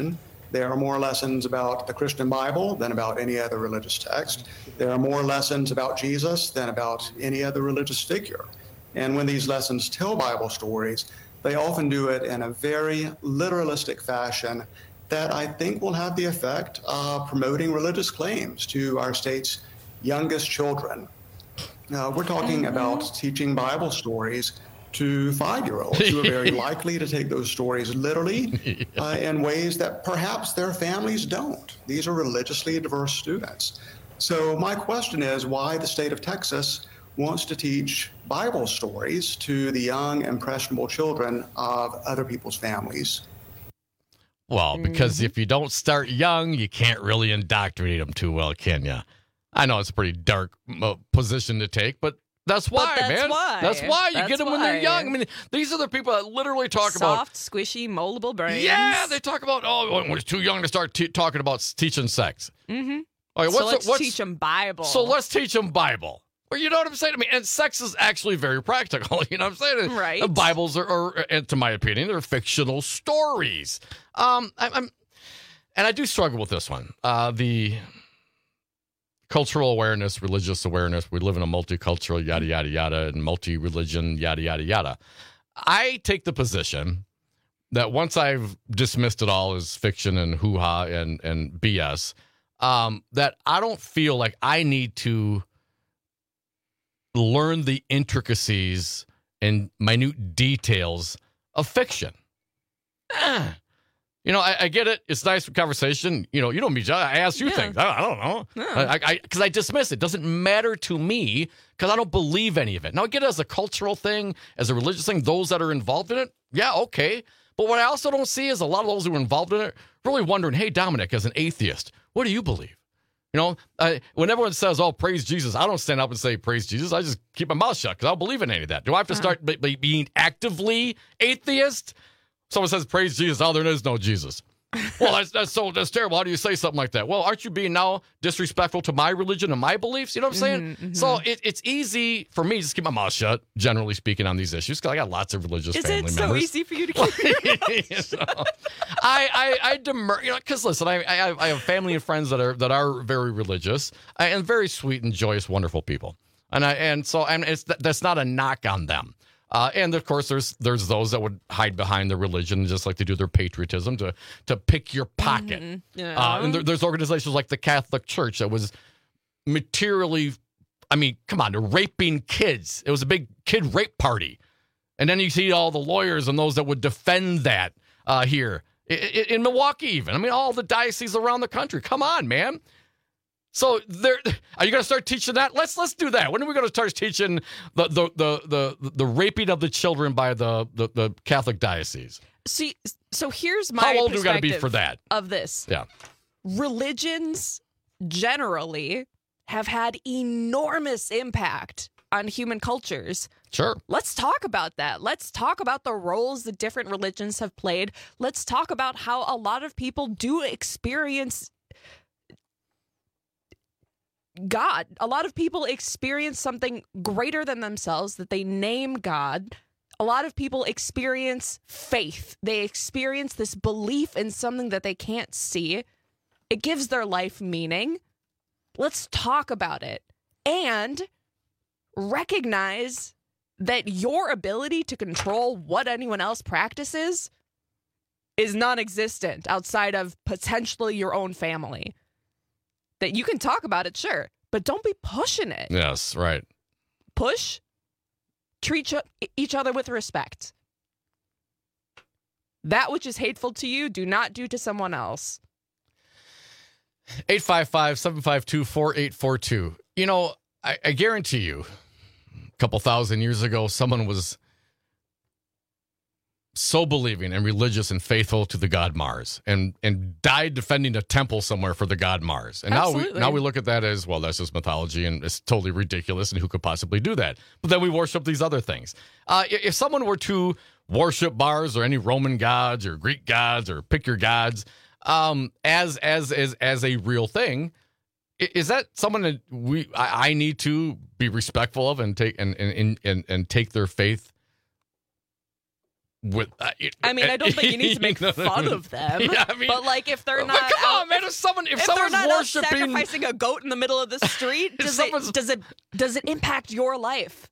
There are more lessons about the Christian Bible than about any other religious text. There are more lessons about Jesus than about any other religious figure. And when these lessons tell Bible stories, they often do it in a very literalistic fashion that I think will have the effect of promoting religious claims to our state's youngest children. Now, we're talking mm-hmm. about teaching Bible stories to five-year-olds who are very likely to take those stories literally uh, in ways that perhaps their families don't. These are religiously diverse students. So my question is why the state of Texas wants to teach Bible stories to the young, impressionable children of other people's families. Well, because mm-hmm. if you don't start young, you can't really indoctrinate them too well, can you? I know it's a pretty dark uh, position to take, but that's why, but that's man. Why. That's why you that's get them why. when they're young. I mean, these are the people that literally talk Soft, about soft, squishy, moldable brains. Yeah, they talk about oh, when it's too young to start te- talking about teaching sex. Mm-hmm. Okay, so what's let's the, what's, teach them Bible. So let's teach them Bible. Well, you know what I'm saying to me? And sex is actually very practical. You know what I'm saying? Right. The Bibles are, are and to my opinion, they're fictional stories. Um, I, I'm, and I do struggle with this one. Uh, the cultural awareness, religious awareness. We live in a multicultural, yada, yada, yada, and multi-religion, yada, yada, yada. I take the position that once I've dismissed it all as fiction and hoo-ha and, and B S, um, that I don't feel like I need to learn the intricacies and minute details of fiction. Eh. You know, I, I get it. It's nice for conversation. You know, you know me, John. I ask you yeah. things. I, I don't know. Yeah. I, I, because I dismiss it. It doesn't matter to me because I don't believe any of it. Now, I get it as a cultural thing, as a religious thing. Those that are involved in it, yeah, okay. But what I also don't see is a lot of those who are involved in it really wondering, hey, Dominic, as an atheist, what do you believe? You know, uh, when everyone says, oh, praise Jesus, I don't stand up and say praise Jesus. I just keep my mouth shut because I don't believe in any of that. Do I have to start uh-huh. be, being actively atheist? Someone says, praise Jesus. Oh, there is no Jesus. Well, that's, that's so that's terrible. How do you say something like that? Well, aren't you being now disrespectful to my religion and my beliefs? You know what I'm saying? Mm-hmm, mm-hmm. So it, it's easy for me to just keep my mouth shut, generally speaking, on these issues because I got lots of religious is family it members. so easy for you to keep your mouth you know, I, I, I demur, you know, because listen, I, I, I have family and friends that are that are very religious and very sweet and joyous, wonderful people. And I and so and it's that's not a knock on them. Uh, and of course, there's there's those that would hide behind their religion, just like they do their patriotism to to pick your pocket. Mm-hmm. Yeah. Uh, and there, there's organizations like the Catholic Church that was materially, I mean, come on, they're raping kids. It was a big kid rape party, and then you see all the lawyers and those that would defend that uh, here in, in Milwaukee, even. I mean, all the dioceses around the country. Come on, man. So there, are you going to start teaching that? Let's let's do that. When are we going to start teaching the the the the, the raping of the children by the, the, the Catholic diocese? See, so here's my how old do we got to be for that? Of this, yeah, religions generally have had enormous impact on human cultures. Sure. Let's talk about that. Let's talk about the roles that different religions have played. Let's talk about how a lot of people do experience God. A lot of people experience something greater than themselves that they name God. A lot of people experience faith. They experience this belief in something that they can't see. It gives their life meaning. Let's talk about it and recognize that your ability to control what anyone else practices is non-existent outside of potentially your own family. That you can talk about it, sure, but don't be pushing it. Yes, right. Push, treat each other with respect. That which is hateful to you, do not do to someone else. eight five five, seven five two, four eight four two. You know, I, I guarantee you, a couple thousand years ago, someone was so believing and religious and faithful to the god Mars and and died defending a temple somewhere for the god Mars. And Absolutely. now we now we look at that as, well, that's just mythology and it's totally ridiculous and who could possibly do that? But then we worship these other things. Uh, if someone were to worship Mars or any Roman gods or Greek gods or pick your gods um, as, as as as a real thing, is that someone that we I, I need to be respectful of and take and and, and and take their faith with. Uh, I mean, I don't think you need to make fun of them. Yeah, I mean, but like, if they're but not, come out, on, man! If someone, if, if someone's they're not worshiping, out sacrificing a goat in the middle of the street, does it does it does it impact your life?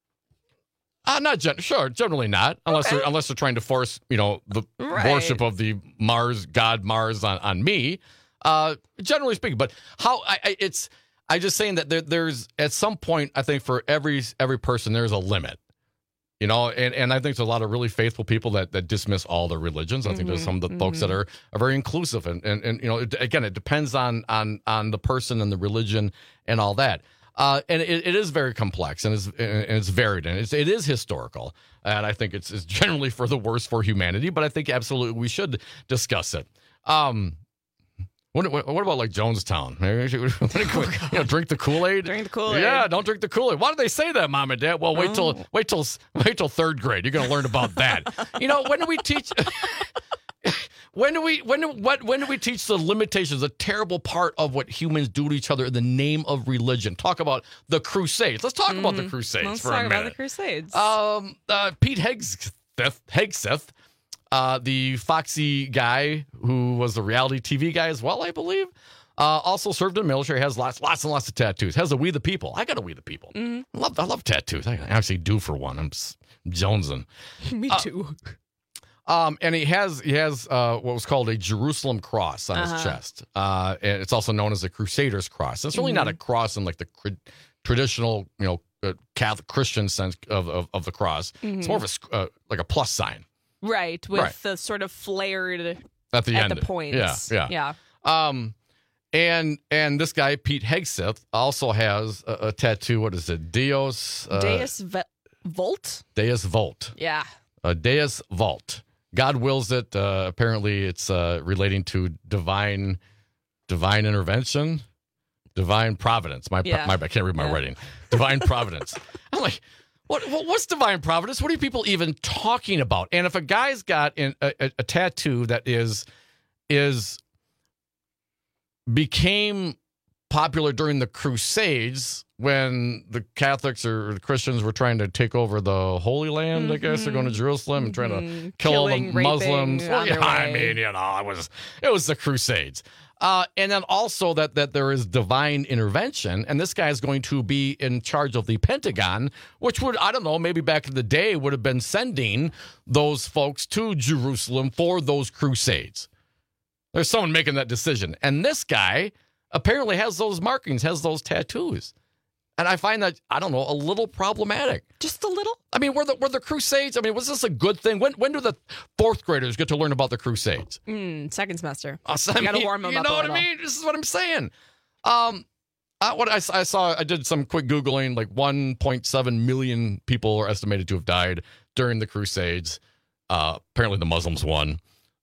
Uh, not gen- sure, generally not, unless Okay. they're, unless they're trying to force, you know, the Right. worship of the Mars god Mars on, on me. Uh, generally speaking, but how I, I it's I just saying that there, there's at some point I think for every every person there's a limit, you know, and, and I think there's a lot of really faithful people that, that dismiss all the religions. I think there's some of the Mhm, folks that mhm. are, are very inclusive and, and and you know it, again it depends on on on the person and the religion and all that. Uh, and it, it is very complex and it's, and it's varied and it's, it is historical. And I think it's, it's generally for the worse for humanity, but I think absolutely we should discuss it. Um, what, what, what about like Jonestown? Maybe we should, you know, drink the Kool-Aid? Drink the Kool-Aid. Yeah, don't drink the Kool-Aid. Why do they say that, Mom and Dad? Well, wait till Oh. wait till wait till third grade. You're going to learn about that. You know, when do we teach? When do we when do, what when do we teach the limitations, a terrible part of what humans do to each other in the name of religion? Talk about the Crusades. Let's talk about the Mhm. Crusades Let's for talk a about minute. the Crusades. Um, uh, Pete Hegseth, Hegseth, uh, the Foxy guy who was the reality T V guy as well, I believe. Uh, also served in the military, has lots, lots and lots of tattoos. Has a We the People. I got a We the People. Mhm. I love, I love tattoos. I actually do for one. I'm s- jonesing. Me Uh, too. Um, and he has he has uh, what was called a Jerusalem cross on his Uh-huh. chest. Uh, and it's also known as a Crusader's cross. It's really not a cross in like the cr- traditional, you know, uh, Catholic Christian sense of of, of the cross. It's more of a sc- uh, like a plus sign Right, with Right. the sort of flared at the at end. the points. Yeah, yeah, yeah. Um, and and this guy Pete Hegseth also has a, a tattoo. What is it? Deus uh, Deus Ve- Volt. Deus Volt. Yeah. A Deus Volt. God wills it. Uh, apparently, it's uh, relating to divine, divine intervention, divine providence. My, Yeah. my, I can't read my Yeah. writing. Divine providence. I'm like, what, what? What's divine providence? What are people even talking about? And if a guy's got an, a, a, a tattoo that is is became popular during the Crusades when the Catholics or the Christians were trying to take over the Holy Land, I guess. They're going to Jerusalem and trying to Mhm. kill Killing, all the Muslims. raping Well, on yeah, their I way. mean, you know, it was it was the Crusades. Uh, and then also that that there is divine intervention, and this guy is going to be in charge of the Pentagon, which would, I don't know, maybe back in the day would have been sending those folks to Jerusalem for those Crusades. There's someone making that decision. And this guy apparently has those markings, has those tattoos. And I find that, I don't know, a little problematic. Just a little? I mean, were the were the Crusades, I mean, was this a good thing? When when do the fourth graders get to learn about the Crusades? Mm, second semester. Uh, so, You I gotta mean, warm them you up know a what I little. mean? This is what I'm saying. Um, uh, what I, I saw, I did some quick Googling, like one point seven million people are estimated to have died during the Crusades. Uh, apparently the Muslims won.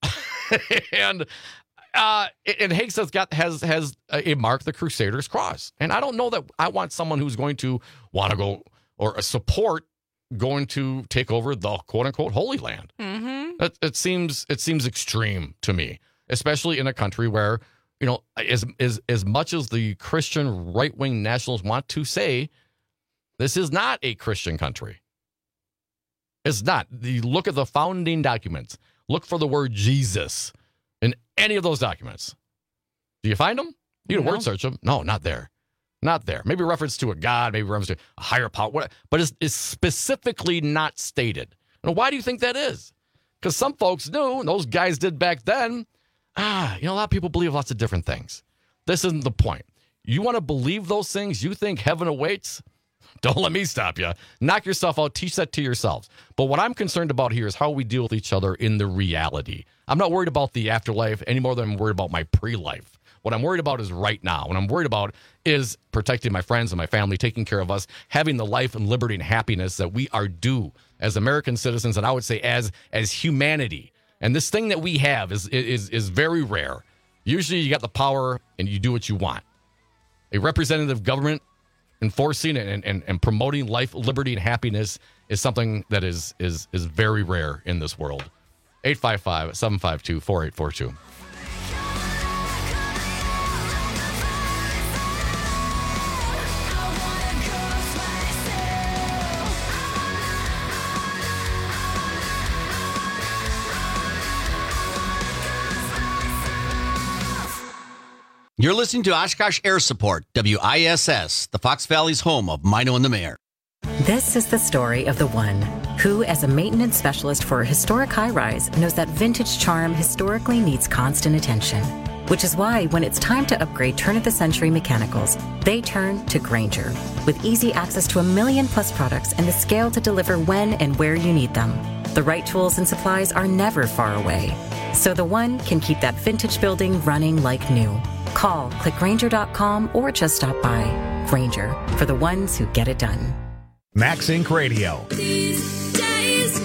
and Uh, and Higgs has got has has a mark, the Crusader's cross, and I don't know that I want someone who's going to want to go or support going to take over the quote unquote Holy Land. Mm-hmm. It, it seems it seems extreme to me, especially in a country where, you know, as as as much as the Christian right wing nationalists want to say, this is not a Christian country. It's not. You look at the founding documents. Look for the word Jesus in any of those documents. Do you find them? You can No. word search them. No, not there. Not there. Maybe reference to a God, maybe reference to a higher power, what, but it's, it's specifically not stated. And why do you think that is? Because some folks knew, and those guys did back then, ah, you know, a lot of people believe lots of different things. This isn't the point. You want to believe those things? You think heaven awaits? Don't let me stop you. Knock yourself out. Teach that to yourselves. But what I'm concerned about here is how we deal with each other in the reality. I'm not worried about the afterlife any more than I'm worried about my pre-life. What I'm worried about is right now. What I'm worried about is protecting my friends and my family, taking care of us, having the life and liberty and happiness that we are due as American citizens, and I would say as as humanity. And this thing that we have is is is very rare. Usually you got the power and you do what you want. A representative government enforcing and, and, and promoting life, liberty, and happiness is something that is is is very rare in this world. eight five five, seven five two, four eight four two. You're listening to Oshkosh Air Support, W I S S, the Fox Valley's home of Mino and the Mayor. This is the story of the one who, as a maintenance specialist for a historic high-rise, knows that vintage charm historically needs constant attention. Which is why, when it's time to upgrade turn-of-the-century mechanicals, they turn to Grainger. With easy access to a million-plus products and the scale to deliver when and where you need them. The right tools and supplies are never far away. So the one can keep that vintage building running like new. Call, click Grainger dot com, or just stop by. Grainger, for the ones who get it done. Max Inc Radio. These days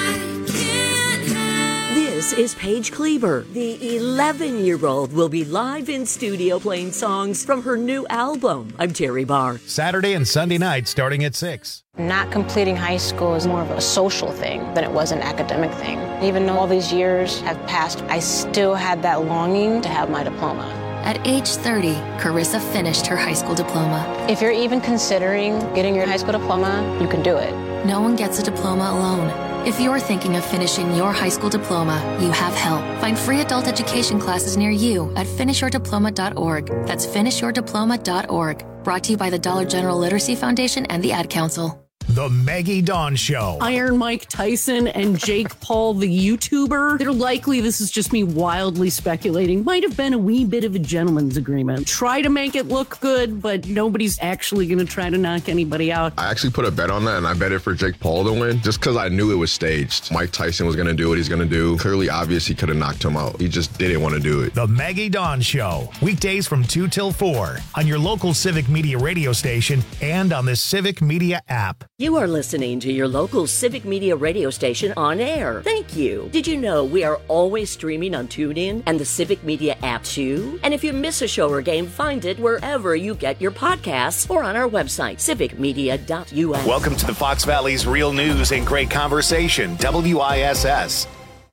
I can't have. This is Paige Kleber. The eleven-year-old will be live in studio playing songs from her new album. I'm Terry Barr. Saturday and Sunday night starting at six. Not completing high school is more of a social thing than it was an academic thing. Even though all these years have passed, I still had that longing to have my diploma. At age thirty, Carissa finished her high school diploma. If you're even considering getting your high school diploma, you can do it. No one gets a diploma alone. If you're thinking of finishing your high school diploma, you have help. Find free adult education classes near you at finish your diploma dot org. That's finish your diploma dot org. Brought to you by the Dollar General Literacy Foundation and the Ad Council. The Maggie Dawn Show. Iron Mike Tyson and Jake Paul, the YouTuber. They're likely, this is just me wildly speculating, might have been a wee bit of a gentleman's agreement. Try to make it look good, but nobody's actually going to try to knock anybody out. I actually put a bet on that, and I bet it for Jake Paul to win, just because I knew it was staged. Mike Tyson was going to do what he's going to do. Clearly obvious he could have knocked him out. He just didn't want to do it. The Maggie Dawn Show. Weekdays from two till four on your local Civic Media radio station and on the Civic Media app. You are listening to your local Civic Media radio station on air. Thank you. Did you know we are always streaming on TuneIn and the Civic Media app too? And if you miss a show or game, find it wherever you get your podcasts or on our website, civic media dot u s. Welcome to the Fox Valley's real news and great conversation, W I S S.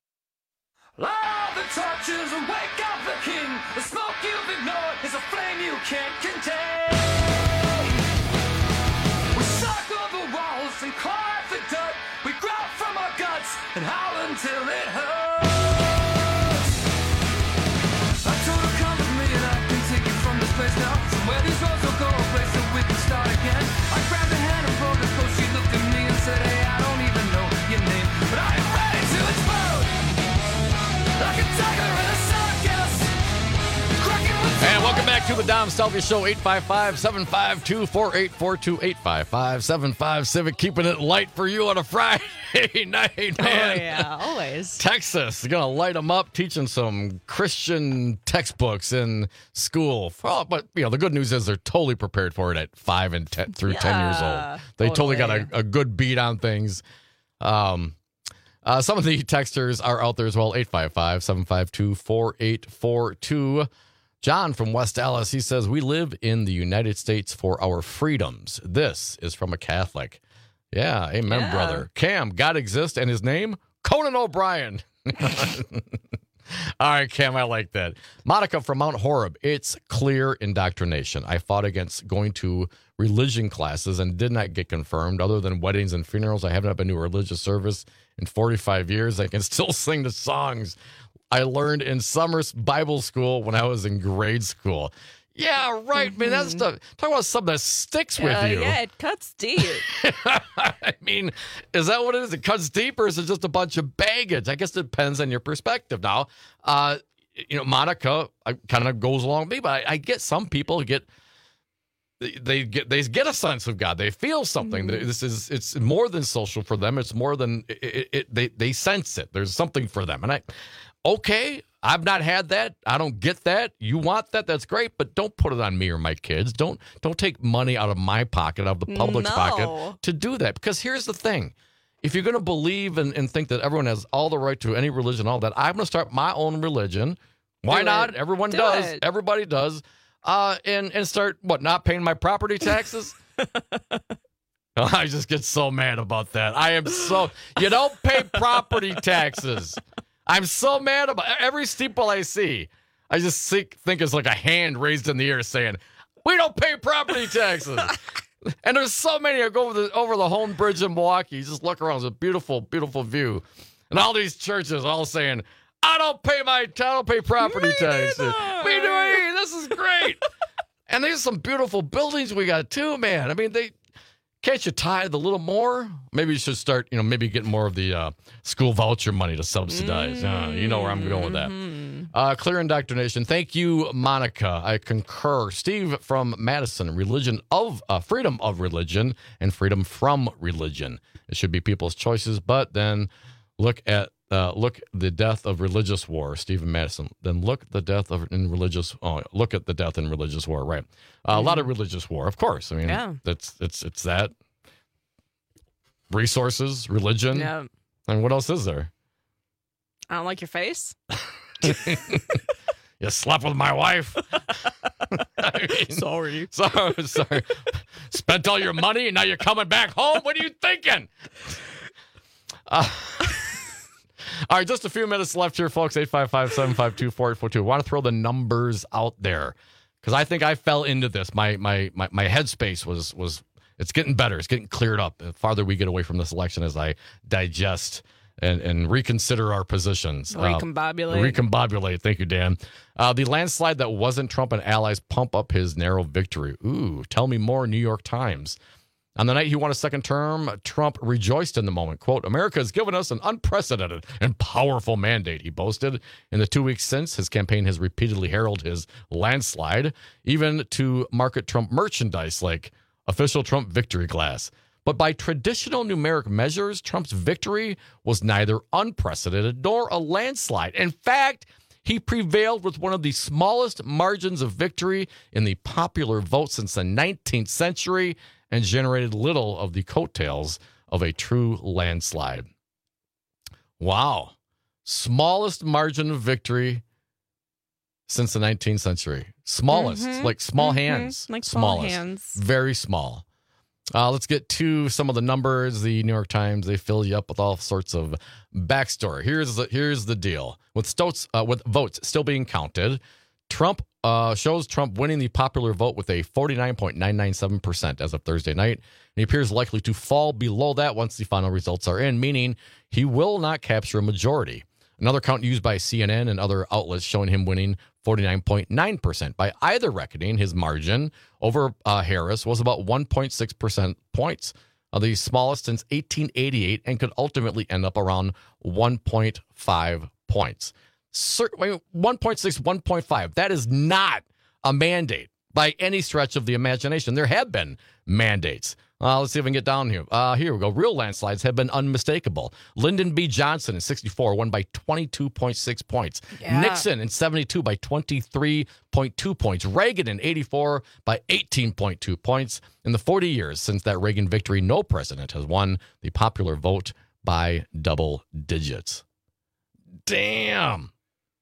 Light the torches and wake up the king. The smoke you've ignored is a flame you can't contain. We circle the walls and claw at the dirt. We growl from our guts and howl until it hurts. I told her come with me and I can take you from this place now. Somewhere these roads will go, a place that we can start again. I grabbed her hand and pulled her close. She looked at me and said, hey, I don't even know your name, but I am ready to explode like a tiger in a circus. And welcome back to the Dom Stelvia Show, eight five five, seven five two, four eight four two, eight five five, seven five Civic, keeping it light for you on a Friday night, man. Oh, yeah, always. Texas is going to light them up, teaching some Christian textbooks in school. Well, but, you know, the good news is they're totally prepared for it at five and ten, through Yeah, ten years old. They totally, totally. got a, a good beat on things. Um, uh, some of the texters are out there as well, eight five five, seven five two, four eight four two. John from West Dallas, he says, we live in the United States for our freedoms. This is from a Catholic. Yeah, amen, Yeah. brother. Cam, God exists, and his name? Conan O'Brien. All right, Cam, I like that. Monica from Mount Horeb, it's clear indoctrination. I fought against going to religion classes and did not get confirmed. Other than weddings and funerals, I haven't been to a religious service in forty-five years. I can still sing the songs I learned in summer Bible school when I was in grade school. Yeah, right, man. That's the talk about something that sticks with Uh, you. yeah, it cuts deep. I mean, is that what it is? It cuts deep, or is it just a bunch of baggage? I guess it depends on your perspective. Now, uh, you know, Monica kind of goes along with me, but I, I get some people who get they, they get they get a sense of God. They feel something. Mm-hmm. This is it's more than social for them. It's more than it, it, it, they they sense it. There's something for them, and I. Okay, I've not had that. I don't get that. You want that? That's great, but don't put it on me or my kids. Don't don't take money out of my pocket, out of the public's No. pocket to do that. Because here's the thing. If you're going to believe and, and think that everyone has all the right to any religion, all that, I'm going to start my own religion. Why Do not? it. Everyone Do does. it. Everybody does. Uh, and, and start, what, not paying my property taxes? I just get so mad about that. I am so, you don't pay property taxes. I'm so mad about every steeple I see. I just think, think it's like a hand raised in the air saying, we don't pay property taxes. And there's so many. I go over the, over the Home Bridge in Milwaukee. You just look around. It's a beautiful, beautiful view. And all these churches all saying, I don't pay my I don't pay property taxes. Me neither. This is great. And there's some beautiful buildings we got too, man. I mean, they can't you tithe a little more? Maybe you should start, you know, maybe get more of the uh, school voucher money to subsidize. Mm-hmm. Uh, you know where I'm going with that. Uh, clear indoctrination. Thank you, Monica. I concur. Steve from Madison. Religion of uh, freedom of religion and freedom from religion. It should be people's choices, but then look at uh, look the death of religious war. Stephen Madison. Then look the death of in religious. Oh, look at the death in religious war. Right. Uh, mm-hmm. A lot of religious war, of course. I mean, yeah. that's it's it's that resources, religion. Yeah. And what else is there? I don't like your face. You slept with my wife. I mean, sorry. sorry. Sorry. Spent all your money and now you're coming back home? What are you thinking? Uh, all right, just a few minutes left here, folks. eight five five, seven five two, four eight four two. I want to throw the numbers out there because I think I fell into this. My my my, my headspace was, was, it's getting better. It's getting cleared up the farther we get away from this election as I digest And, and reconsider our positions. Recombobulate. Uh, recombobulate. Thank you, Dan. Uh, the landslide that wasn't Trump and allies pump up his narrow victory. Ooh, tell me more, New York Times. On the night he won a second term, Trump rejoiced in the moment. Quote, America has given us an unprecedented and powerful mandate, he boasted. In the two weeks since, his campaign has repeatedly heralded his landslide, even to market Trump merchandise like official Trump victory glass. But by traditional numeric measures, Trump's victory was neither unprecedented nor a landslide. In fact, he prevailed with one of the smallest margins of victory in the popular vote since the nineteenth century and generated little of the coattails of a true landslide. Wow. Smallest margin of victory since the nineteenth century. Smallest, mm-hmm. like small mm-hmm. hands. Like small smallest. hands. Very small. Uh, let's get to some of the numbers. The New York Times, they fill you up with all sorts of backstory. Here's the, here's the deal. With, Stotz, uh, with votes still being counted, Trump uh, shows Trump winning the popular vote with a forty-nine point nine nine seven percent as of Thursday night. And he appears likely to fall below that once the final results are in, meaning he will not capture a majority. Another count used by C N N and other outlets showing him winning forty-nine point nine percent. By either reckoning, his margin over uh, Harris was about one point six percent points, uh, the smallest since eighteen eighty-eight, and could ultimately end up around one point five points. Certainly, one point six, one point five. That is not a mandate by any stretch of the imagination. There have been mandates. Uh, let's see if we can get down here. Uh, here we go. Real landslides have been unmistakable. Lyndon B. Johnson in sixty-four won by twenty-two point six points. Yeah. Nixon in seventy-two by twenty-three point two points. Reagan in eighty-four by eighteen point two points. In the forty years since that Reagan victory, no president has won the popular vote by double digits. Damn.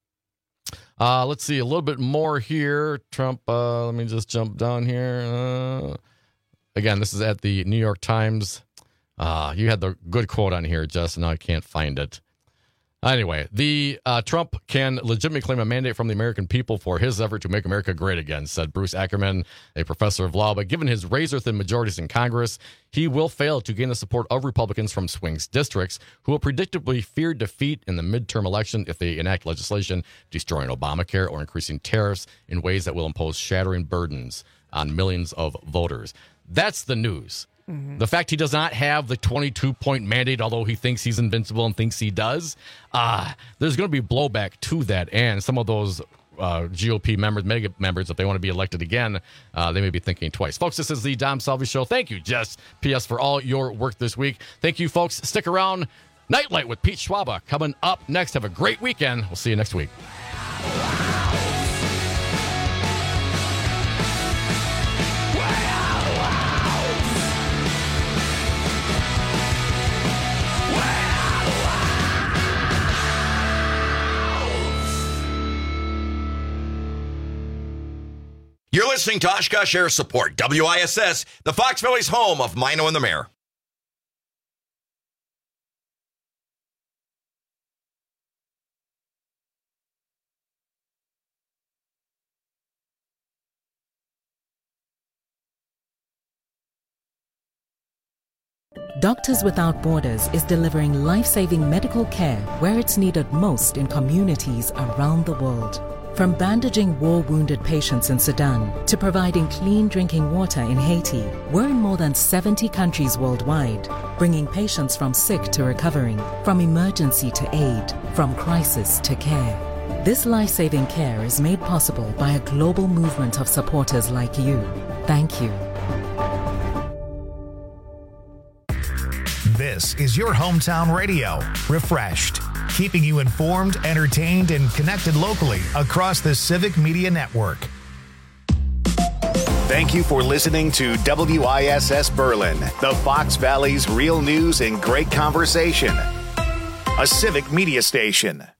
Uh, let's see a little bit more here. Trump, uh, let me just jump down here. Uh, Again, this is at the New York Times. Uh, you had the good quote on here, Justin. Now I can't find it. Anyway, the uh, Trump can legitimately claim a mandate from the American people for his effort to make America great again, said Bruce Ackerman, a professor of law. But given his razor-thin majorities in Congress, he will fail to gain the support of Republicans from swing districts who will predictably fear defeat in the midterm election if they enact legislation destroying Obamacare or increasing tariffs in ways that will impose shattering burdens on millions of voters. That's the news. Mm-hmm. The fact he does not have the twenty-two point mandate, although he thinks he's invincible and thinks he does, uh, there's going to be blowback to that. And some of those uh, G O P members, mega members, if they want to be elected again, uh, they may be thinking twice. Folks, this is the Dom Salvi Show. Thank you, Jess P S, for all your work this week. Thank you, folks. Stick around. Nightlight with Pete Schwaba coming up next. Have a great weekend. We'll see you next week. You're listening to Oshkosh Air Support, W I S S, the Fox Valley's home of Mino and the Mayor. Doctors Without Borders is delivering life-saving medical care where it's needed most in communities around the world. From bandaging war-wounded patients in Sudan to providing clean drinking water in Haiti, we're in more than seventy countries worldwide, bringing patients from sick to recovering, from emergency to aid, from crisis to care. This life-saving care is made possible by a global movement of supporters like you. Thank you. This is your hometown radio, Refreshed, keeping you informed, entertained, and connected locally across the Civic Media Network. Thank you for listening to W I S S Berlin, the Fox Valley's real news and great conversation, a Civic Media station.